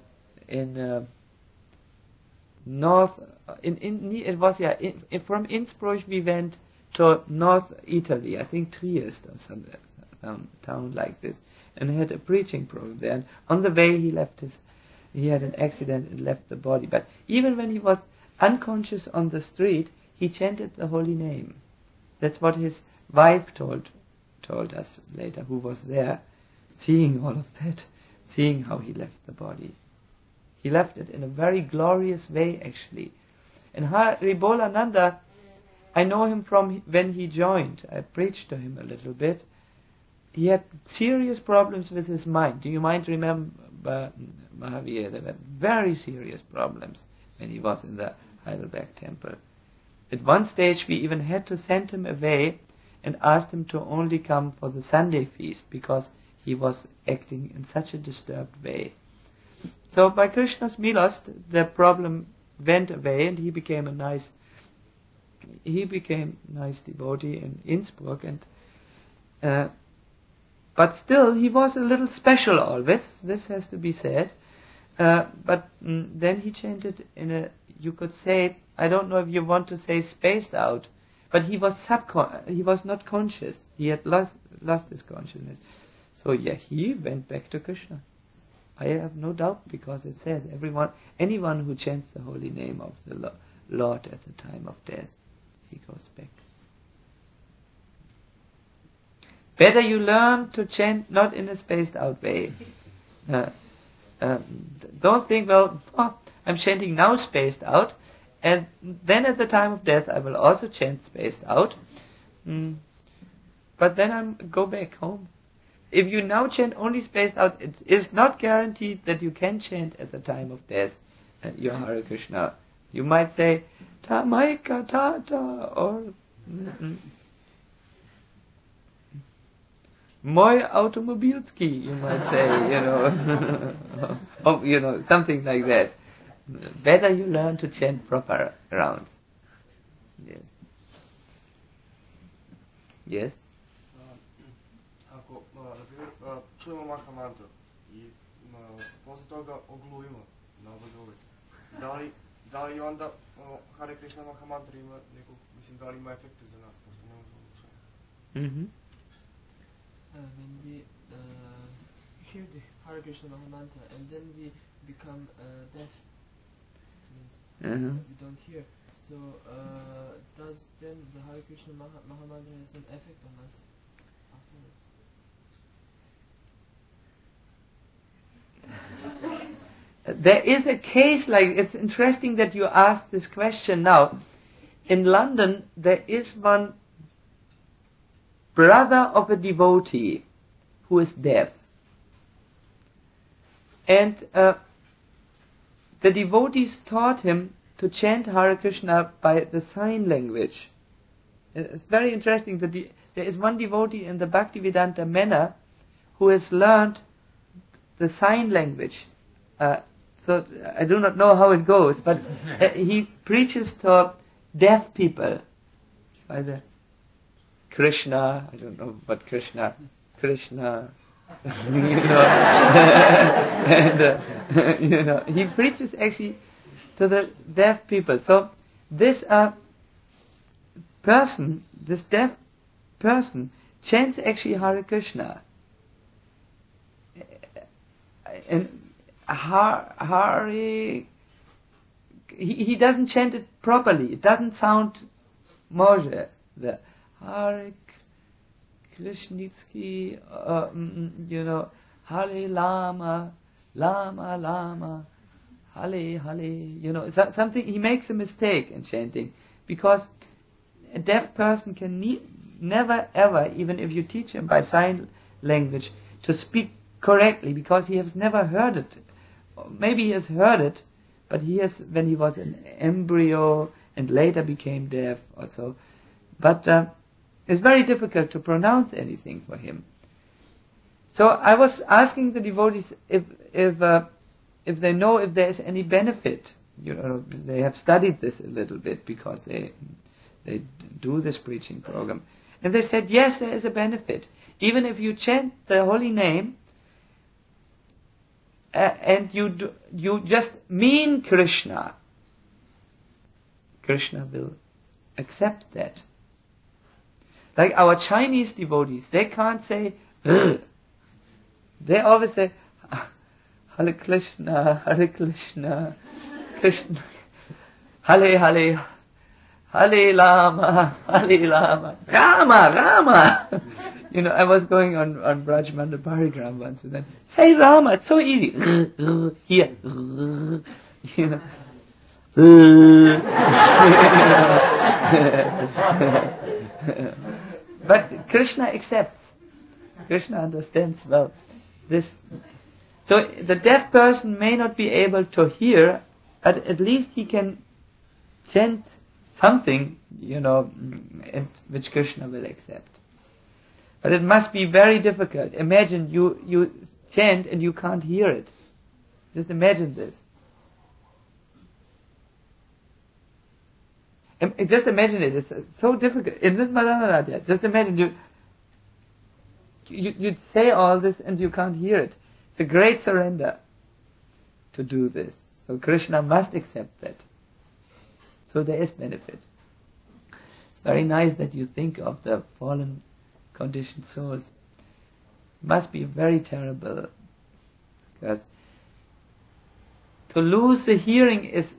Innsbruck we went to North Italy, I think Trieste or some town like this, and had a preaching program there. And on the way he had an accident and left the body. But even when he was unconscious on the street, he chanted the holy name. That's what his wife told us later, who was there, seeing all of that, seeing how he left the body. He left it in a very glorious way, actually. And Haribolananda, I know him from when he joined. I preached to him a little bit. He had serious problems with his mind. Do you mind remember, Mahavir? There were very serious problems when he was in the Heidelberg temple. At one stage we even had to send him away and asked him to only come for the Sunday feast because he was acting in such a disturbed way. So by Krishna's milost, the problem went away and he became a nice devotee in Innsbruck, and but still he was a little special always. This has to be said. But then he chanted in a, you could say, I don't know if you want to say spaced out, but he was not conscious. He had lost his consciousness. So yeah, he went back to Krishna. I have no doubt, because it says anyone who chants the holy name of the Lord at the time of death, he goes back. Better you learn to chant not in a spaced out way. Don't think, well, I'm chanting now spaced out, and then at the time of death I will also chant spaced out, but then I go back home. If you now chant only spaced out, it is not guaranteed that you can chant at the time of death your Hare Krishna. You might say, Tamaika Tata, or Moi Automobilski, you might say, or, something like that. Better you learn to chant proper rounds. Yes. Yes? Ако, например, чуемо маха мантра и после toga оглувимо на обидовите, дали onda, Харе Кришна маха мантра има неколко, дали има ефекти за нас, просто не можем да Mm-hmm. When we hear the Hare Krishna Mahamantra and then we become deaf, means we don't hear. So does then the Hare Krishna Mahamantra has an effect on us afterwards? There is a case like, it's interesting that you asked this question now. In London, there is one brother of a devotee who is deaf. And the devotees taught him to chant Hare Krishna by the sign language. It's very interesting. There is one devotee in the Bhaktivedanta Manor who has learned the sign language. So I do not know how it goes, but he preaches to deaf people by the Krishna. I don't know what Krishna. And he preaches actually to the deaf people. So this deaf person, chants actually Hare Krishna. And Hare, he doesn't chant it properly. It doesn't sound Moshe. The Hare Krishnitsky, Hare Lama, Lama, Hare, something, he makes a mistake in chanting, because a deaf person can never ever, even if you teach him by sign language, to speak correctly, because he has never heard it. Maybe he has heard it, but he has, when he was an embryo and later became deaf or so. But it's very difficult to pronounce anything for him. So I was asking the devotees if they know if there is any benefit. They have studied this a little bit because they do this preaching program, and they said yes, there is a benefit. Even if you chant the holy name and you just mean Krishna, Krishna will accept that. Like our Chinese devotees, they can't say Ugh. They always say Hare Krishna, Krishna, Hare Lama, Rama. I was going on Brajmanda Parigram once with them. Say Rama, it's so easy. Here. But Krishna accepts. Krishna understands well this. So the deaf person may not be able to hear, but at least he can chant something, which Krishna will accept. But it must be very difficult. Imagine you chant and you can't hear it. Just imagine this. Just imagine it. It's so difficult. Isn't it, Madhanaraja? Just imagine you say all this and you can't hear it. It's a great surrender to do this. So Krishna must accept that. So there is benefit. It's very nice that you think of the fallen, conditioned souls. It must be very terrible, because to lose the hearing is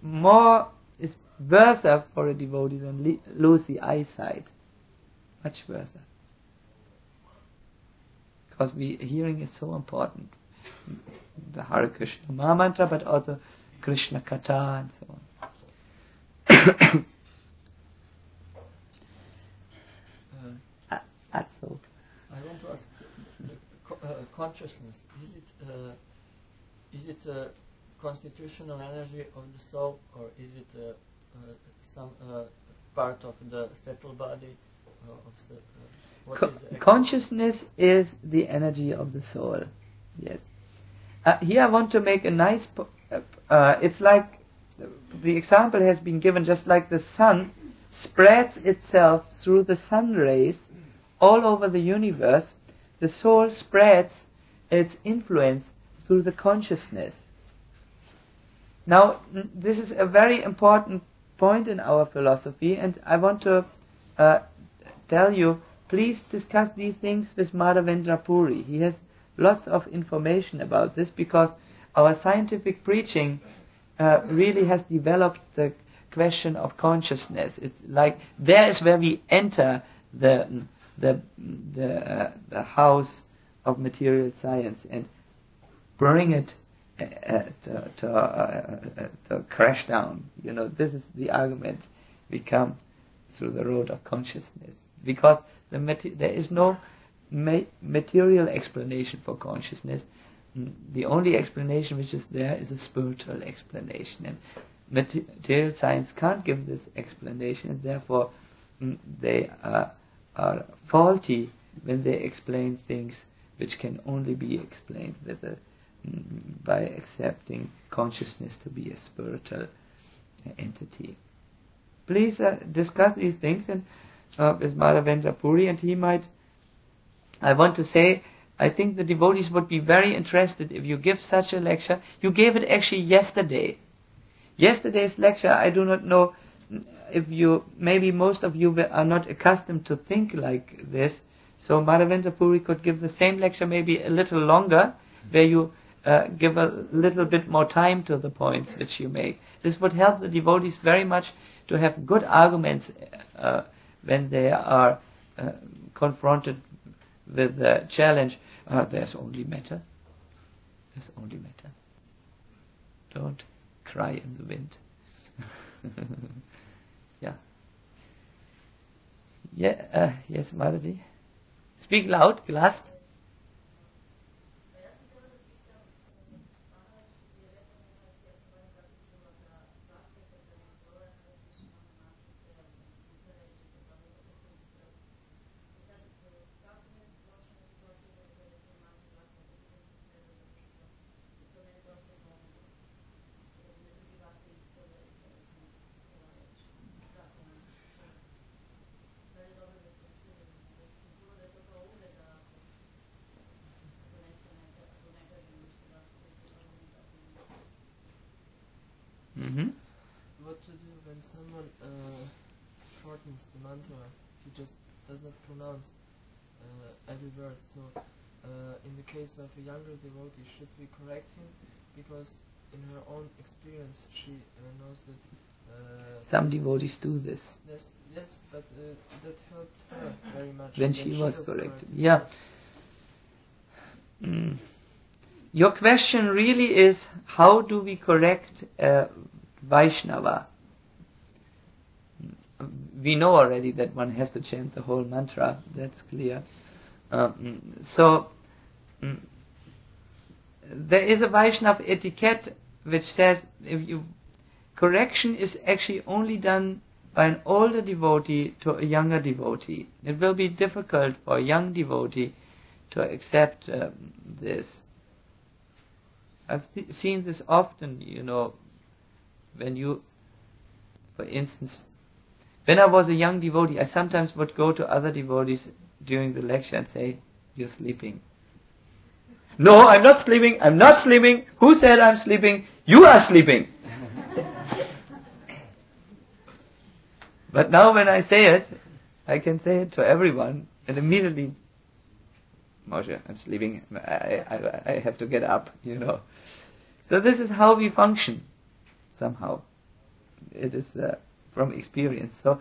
worse for a devotee than lose the eyesight. Much worse. Because hearing is so important. The Hare Krishna Mahamantra, but also Krishna Katha and so on. So. I want to ask, consciousness, is it a constitutional energy of the soul, or is it some part of the settled body? Consciousness is the energy of the soul. Yes. Here I want to make a nice. It's like the example has been given, just like the sun spreads itself through the sun rays all over the universe. The soul spreads its influence through the consciousness. Now, this is a very important point in our philosophy, and I want to tell you please discuss these things with Madhavendra Puri. He has lots of information about this, because our scientific preaching really has developed the question of consciousness. It's like there is where we enter the house of material science and bring it to crash down. This is the argument. We come through the road of consciousness, because there is no material explanation for consciousness. The only explanation which is there is a spiritual explanation, and material science can't give this explanation, and therefore they are faulty when they explain things which can only be explained by accepting consciousness to be a spiritual entity. Please discuss these things and with Madhavendra Puri, and he might. I want to say, I think the devotees would be very interested if you give such a lecture. You gave it actually yesterday. Yesterday's lecture, I do not know if maybe most of you are not accustomed to think like this. So Madhavendra Puri could give the same lecture maybe a little longer, where you give a little bit more time to the points which you make. This would help the devotees very much to have good arguments when they are confronted with the challenge. There's only matter. There's only matter. Don't cry in the wind. Yes, Maraji. Speak loud, glass. What to do when someone shortens the mantra? He just does not pronounce every word. So, in the case of a younger devotee, should we correct him? Because in her own experience, she knows that some devotees do this. Yes, but that helped her very much when she was corrected. Yeah. Your question really is, how do we correct Vaishnava? We know already that one has to chant the whole mantra, that's clear. There is a Vaishnava etiquette which says correction is actually only done by an older devotee to a younger devotee. It will be difficult for a young devotee to accept this. I've seen this often, when you, for instance, when I was a young devotee, I sometimes would go to other devotees during the lecture and say, "You're sleeping." "No, I'm not sleeping, I'm not sleeping. Who said I'm sleeping? You are sleeping." But now when I say it, I can say it to everyone, and immediately, "Moshe, I'm sleeping, I have to get up, So this is how we function, somehow. It is from experience. So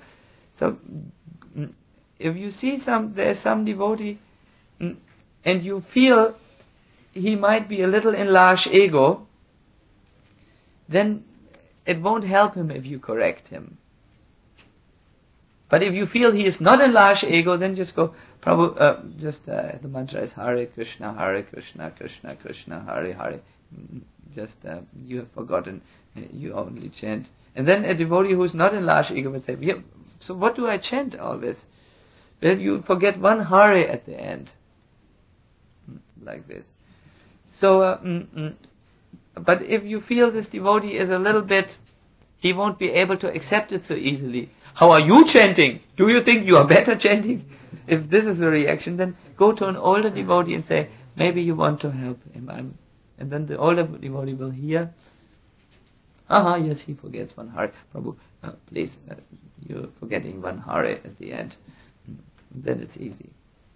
if you see there's some devotee, and you feel he might be a little in large ego, then it won't help him if you correct him. But if you feel he is not in large ego, then just go, the mantra is Hare Krishna, Krishna Krishna, Hare Hare. You have forgotten, you only chant. And then a devotee who is not in large ego would say, "Yeah, so what do I chant always?" Well, you forget one Hare at the end. Like this. So, but if you feel this devotee is a little bit, he won't be able to accept it so easily. "How are you chanting? Do you think you are better chanting?" If this is the reaction, then go to an older devotee and say, "Maybe you want to help him." And then the older devotee will hear, yes, he forgets one Hare. Prabhu, please, you're forgetting one Hare at the end. Then it's easy.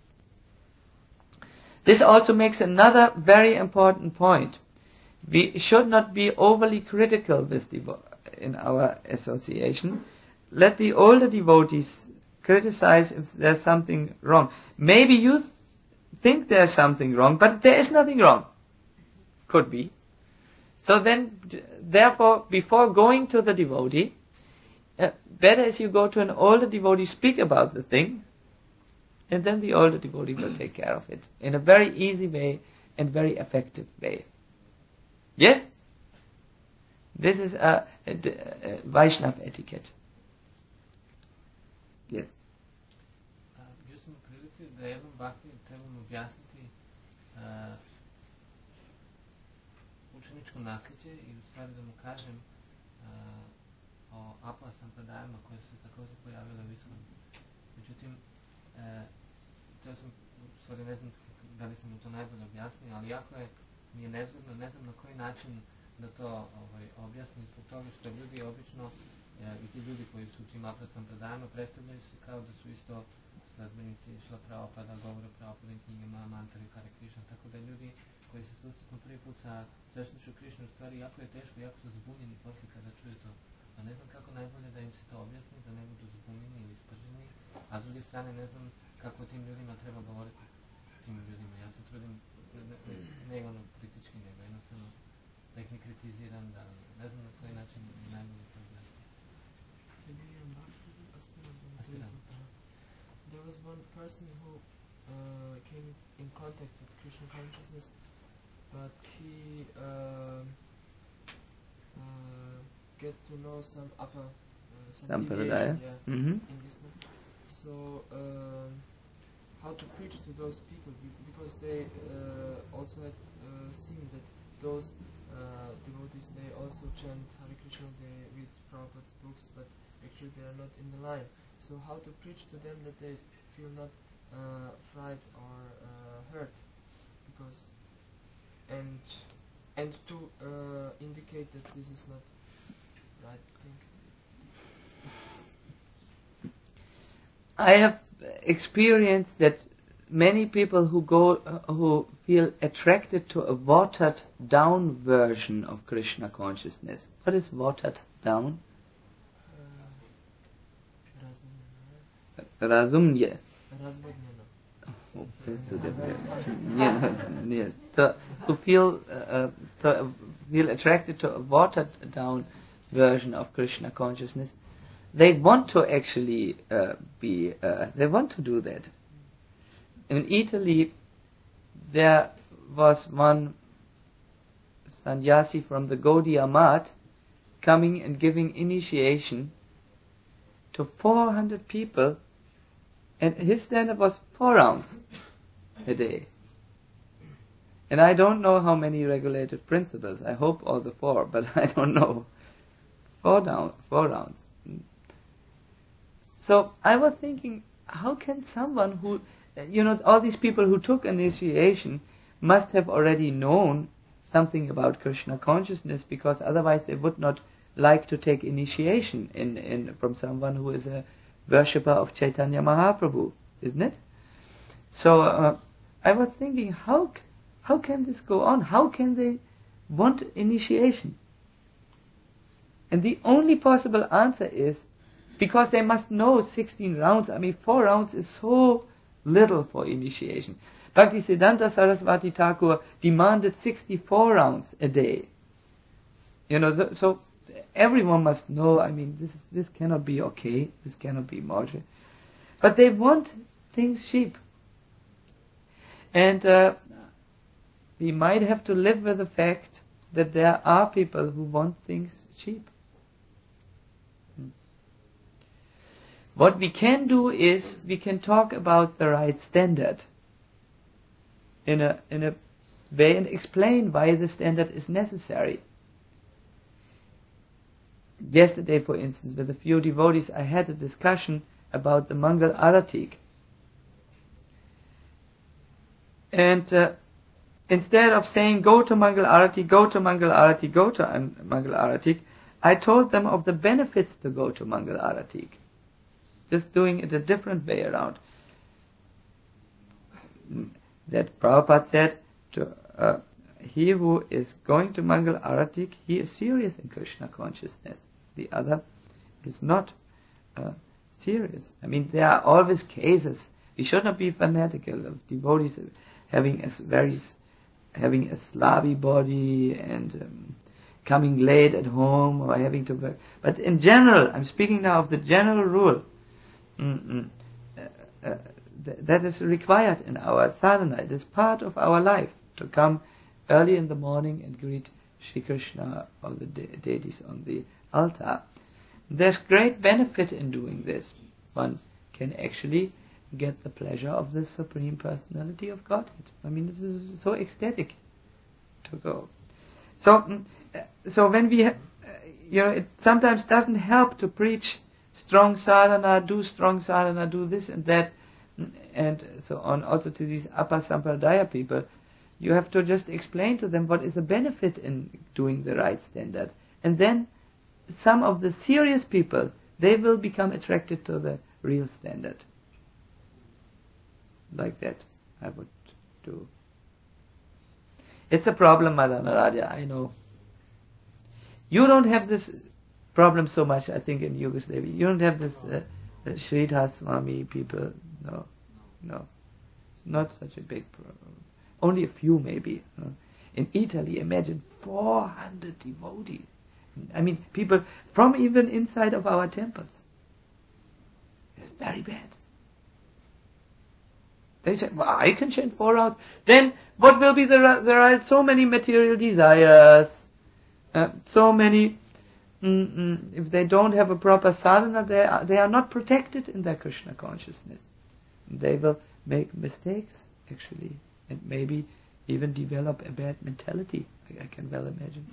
This also makes another very important point. We should not be overly critical with in our association. Let the older devotees criticize if there's something wrong. Maybe you think there's something wrong, but there is nothing wrong. Could be. So then, therefore, before going to the devotee, better is you go to an older devotee, speak about the thing, and then the older devotee will take care of it in a very easy way and very effective way. Yes? This is a Vaishnava etiquette. Yes. Bio sam u prilici da jednom bhakti trebam objasniti učeničko nasljeđe i u stvari da mu kažem o Apa sampradajama koje su se također pojavile u Iskonu. Međutim, to sam, u stvari ne znam da li sam mu to najbolje objasnio, ali jako mi je nezgodno, ne znam na koji način da to objasnim, zbog toga što ljudi obično i ti ljudi koji su u tim Apa sampradajama predstavljaju se kao da su isto sledbenici Šrila Prabhupada, govore o Prabhupadovim knjigama, mantri, Hare Krishna, tako da ljudi koji se susretnu prvi put sa Svešničkom Krišnom, u stvari jako je teško, jako su zbunjeni poslije kada čuju to. A ne znam kako najbolje da im se to objasni, da ne budu zbunjeni ili sprženi, a s druge strane ne znam kako tim ljudima treba govoriti tim ljudima. Ja se trudim, ne ono kritički, nego jednostavno da ih ne kritiziram, da ne znam na koji način najbolje to objasni. There was one person who came in contact with Krishna consciousness, but he get to know some upper some deviation, in this book. So how to preach to those people, because they also had seen that those devotees, they also chant Hare Krishna, they read Prabhupada's books, but actually they are not in the line. So how to preach to them that they feel not fright or hurt, because and to indicate that this is not right thing. I have experienced that many people who feel attracted to a watered down version of Krishna consciousness. What is watered down? Razumye. Oh, that's too difficult. Yes. So, who feel attracted to a watered down version of Krishna consciousness, they want to actually they want to do that. In Italy, there was one sannyasi from the Gaudiya Math coming and giving initiation to 400 people, and his standard was 4 rounds a day. And I don't know how many regulated principles. I hope all the 4, but I don't know. 4 rounds. So I was thinking, how can someone who, all these people who took initiation must have already known something about Krishna consciousness, because otherwise they would not like to take initiation from someone who is a worshipper of Chaitanya Mahaprabhu, isn't it? So I was thinking, how can this go on? How can they want initiation? And the only possible answer is because they must know 16 rounds. I mean, 4 rounds is so little for initiation. Bhaktisiddhanta Saraswati Thakur demanded 64 rounds a day. So everyone must know, I mean, this cannot be okay, this cannot be moderate. But they want things cheap. And we might have to live with the fact that there are people who want things cheap. What we can do is we can talk about the right standard in a way and explain why the standard is necessary. Yesterday, for instance, with a few devotees, I had a discussion about the Mangal Aratik. And instead of saying, go to Mangal Arati, go to Mangal Arati, go to Mangal Aratik, I told them of the benefits to go to Mangal Aratik. Just doing it a different way around. that Prabhupada said, he who is going to Mangal Arati, he is serious in Krishna consciousness. The other is not serious. I mean, there are always cases. We should not be fanatical of devotees having a slobby body and coming late at home or having to work. But in general, I'm speaking now of the general rule. That is required in our sadhana. It is part of our life to come early in the morning and greet Shri Krishna or the deities on the altar. There's great benefit in doing this. One can actually get the pleasure of the Supreme Personality of Godhead. I mean, this is so ecstatic to go. So when we, it sometimes doesn't help to preach strong sadhana, do this and that, and so on. Also to these Apasampradaya people, you have to just explain to them what is the benefit in doing the right standard, and then some of the serious people, they will become attracted to the real standard. Like that, I would do. It's a problem, Madana Raja, I know. You don't have this problem so much, I think, in Yugoslavia. You don't have this Sridhar Swami people. No. It's not such a big problem. Only a few, maybe. In Italy, imagine 400 devotees. I mean, people from even inside of our temples. It's very bad. They said, well, I can chant 4 hours. Then what will be there are so many material desires, so many. If they don't have a proper sadhana, they are not protected in their Krishna consciousness. They will make mistakes, actually, and maybe even develop a bad mentality. I can well imagine.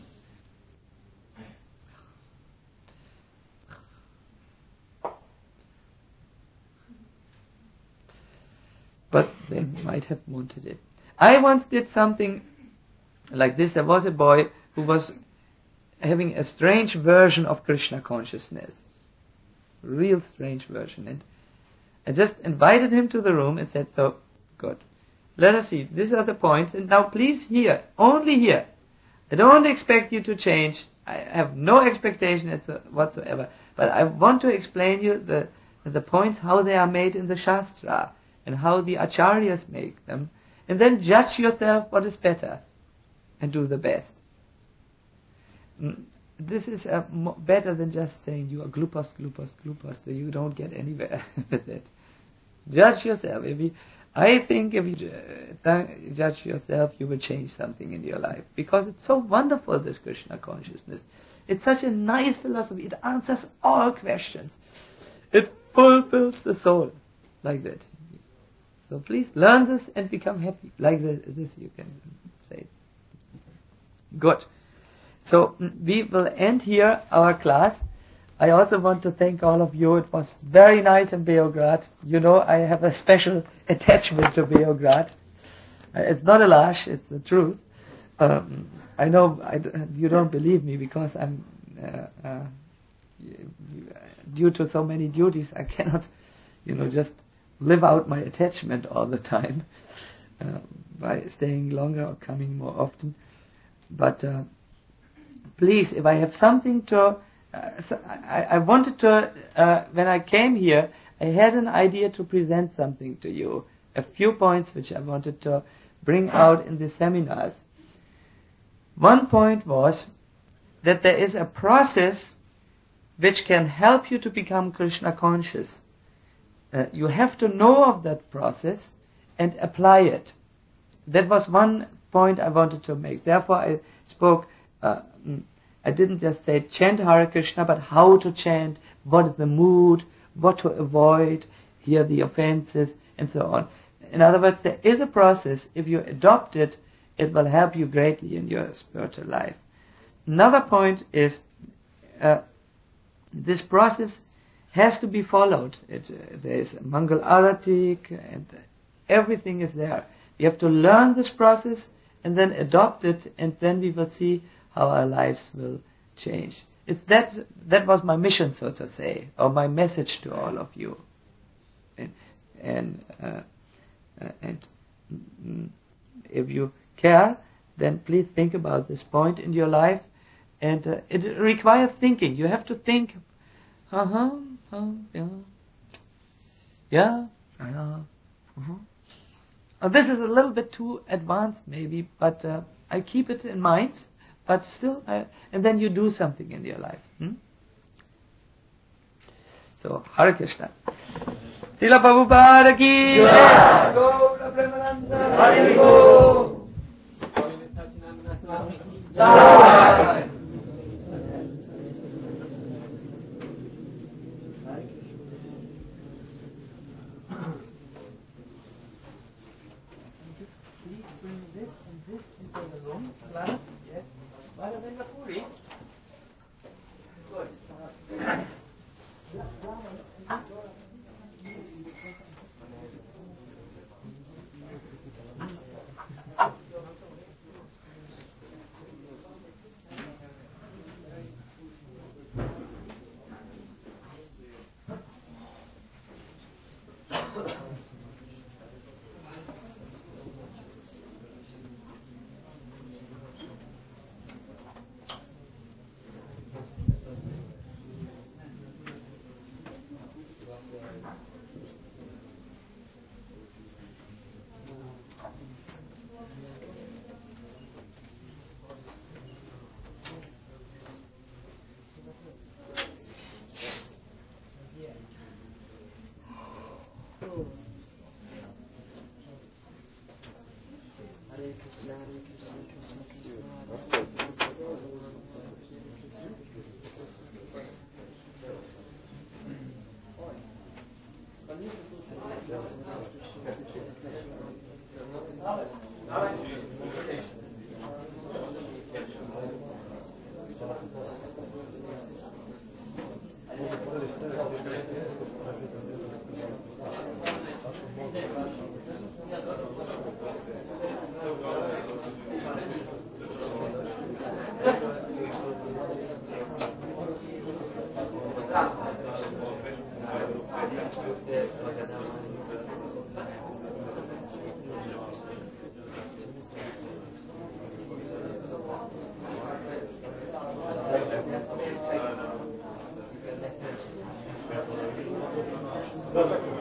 But they might have wanted it. I once did something like this. There was a boy who was having a strange version of Krishna consciousness. Real strange version. And I just invited him to the room and said, so, good. Let us see. These are the points. And now please hear. Only hear. I don't expect you to change. I have no expectation whatsoever. But I want to explain you the points, how they are made in the Shastra, and how the acharyas make them, and then judge yourself what is better, and do the best. This is better than just saying you are glupast, so you don't get anywhere with it. Judge yourself. I think if you judge yourself, you will change something in your life, because it's so wonderful, this Krishna consciousness. It's such a nice philosophy. It answers all questions. It fulfills the soul, like that. So please learn this and become happy. Like this you can say. Good. So we will end here our class. I also want to thank all of you. It was very nice in Beograd. You know, I have a special attachment to Beograd. It's not a lash, it's the truth. I know you don't believe me because I'm due to so many duties, I cannot, just live out my attachment all the time by staying longer or coming more often. But please, if I have something to, I wanted to, when I came here, I had an idea to present something to you, a few points which I wanted to bring out in the seminars. One point was that there is a process which can help you to become Krishna conscious. You have to know of that process and apply it. That was one point I wanted to make. Therefore I spoke, I didn't just say chant Hare Krishna, but how to chant, what is the mood, what to avoid, here the offenses, and so on. In other words, there is a process. If you adopt it, it will help you greatly in your spiritual life. Another point is this process has to be followed. There is Mangal Aratik, and everything is there. We have to learn this process and then adopt it, and then we will see how our lives will change. It's that was my mission, so to say, or my message to all of you. And if you care, then please think about this point in your life. And it requires thinking. You have to think, This is a little bit too advanced maybe, but I keep it in mind. But still, and then you do something in your life. So, Hare Krishna. Srila Prabhupada ki jai. Gaura Premananda Hari Bol. Jai. Please bring this and this into the room. Clara? Yes. Madhavendra Puri. Good. Perfect.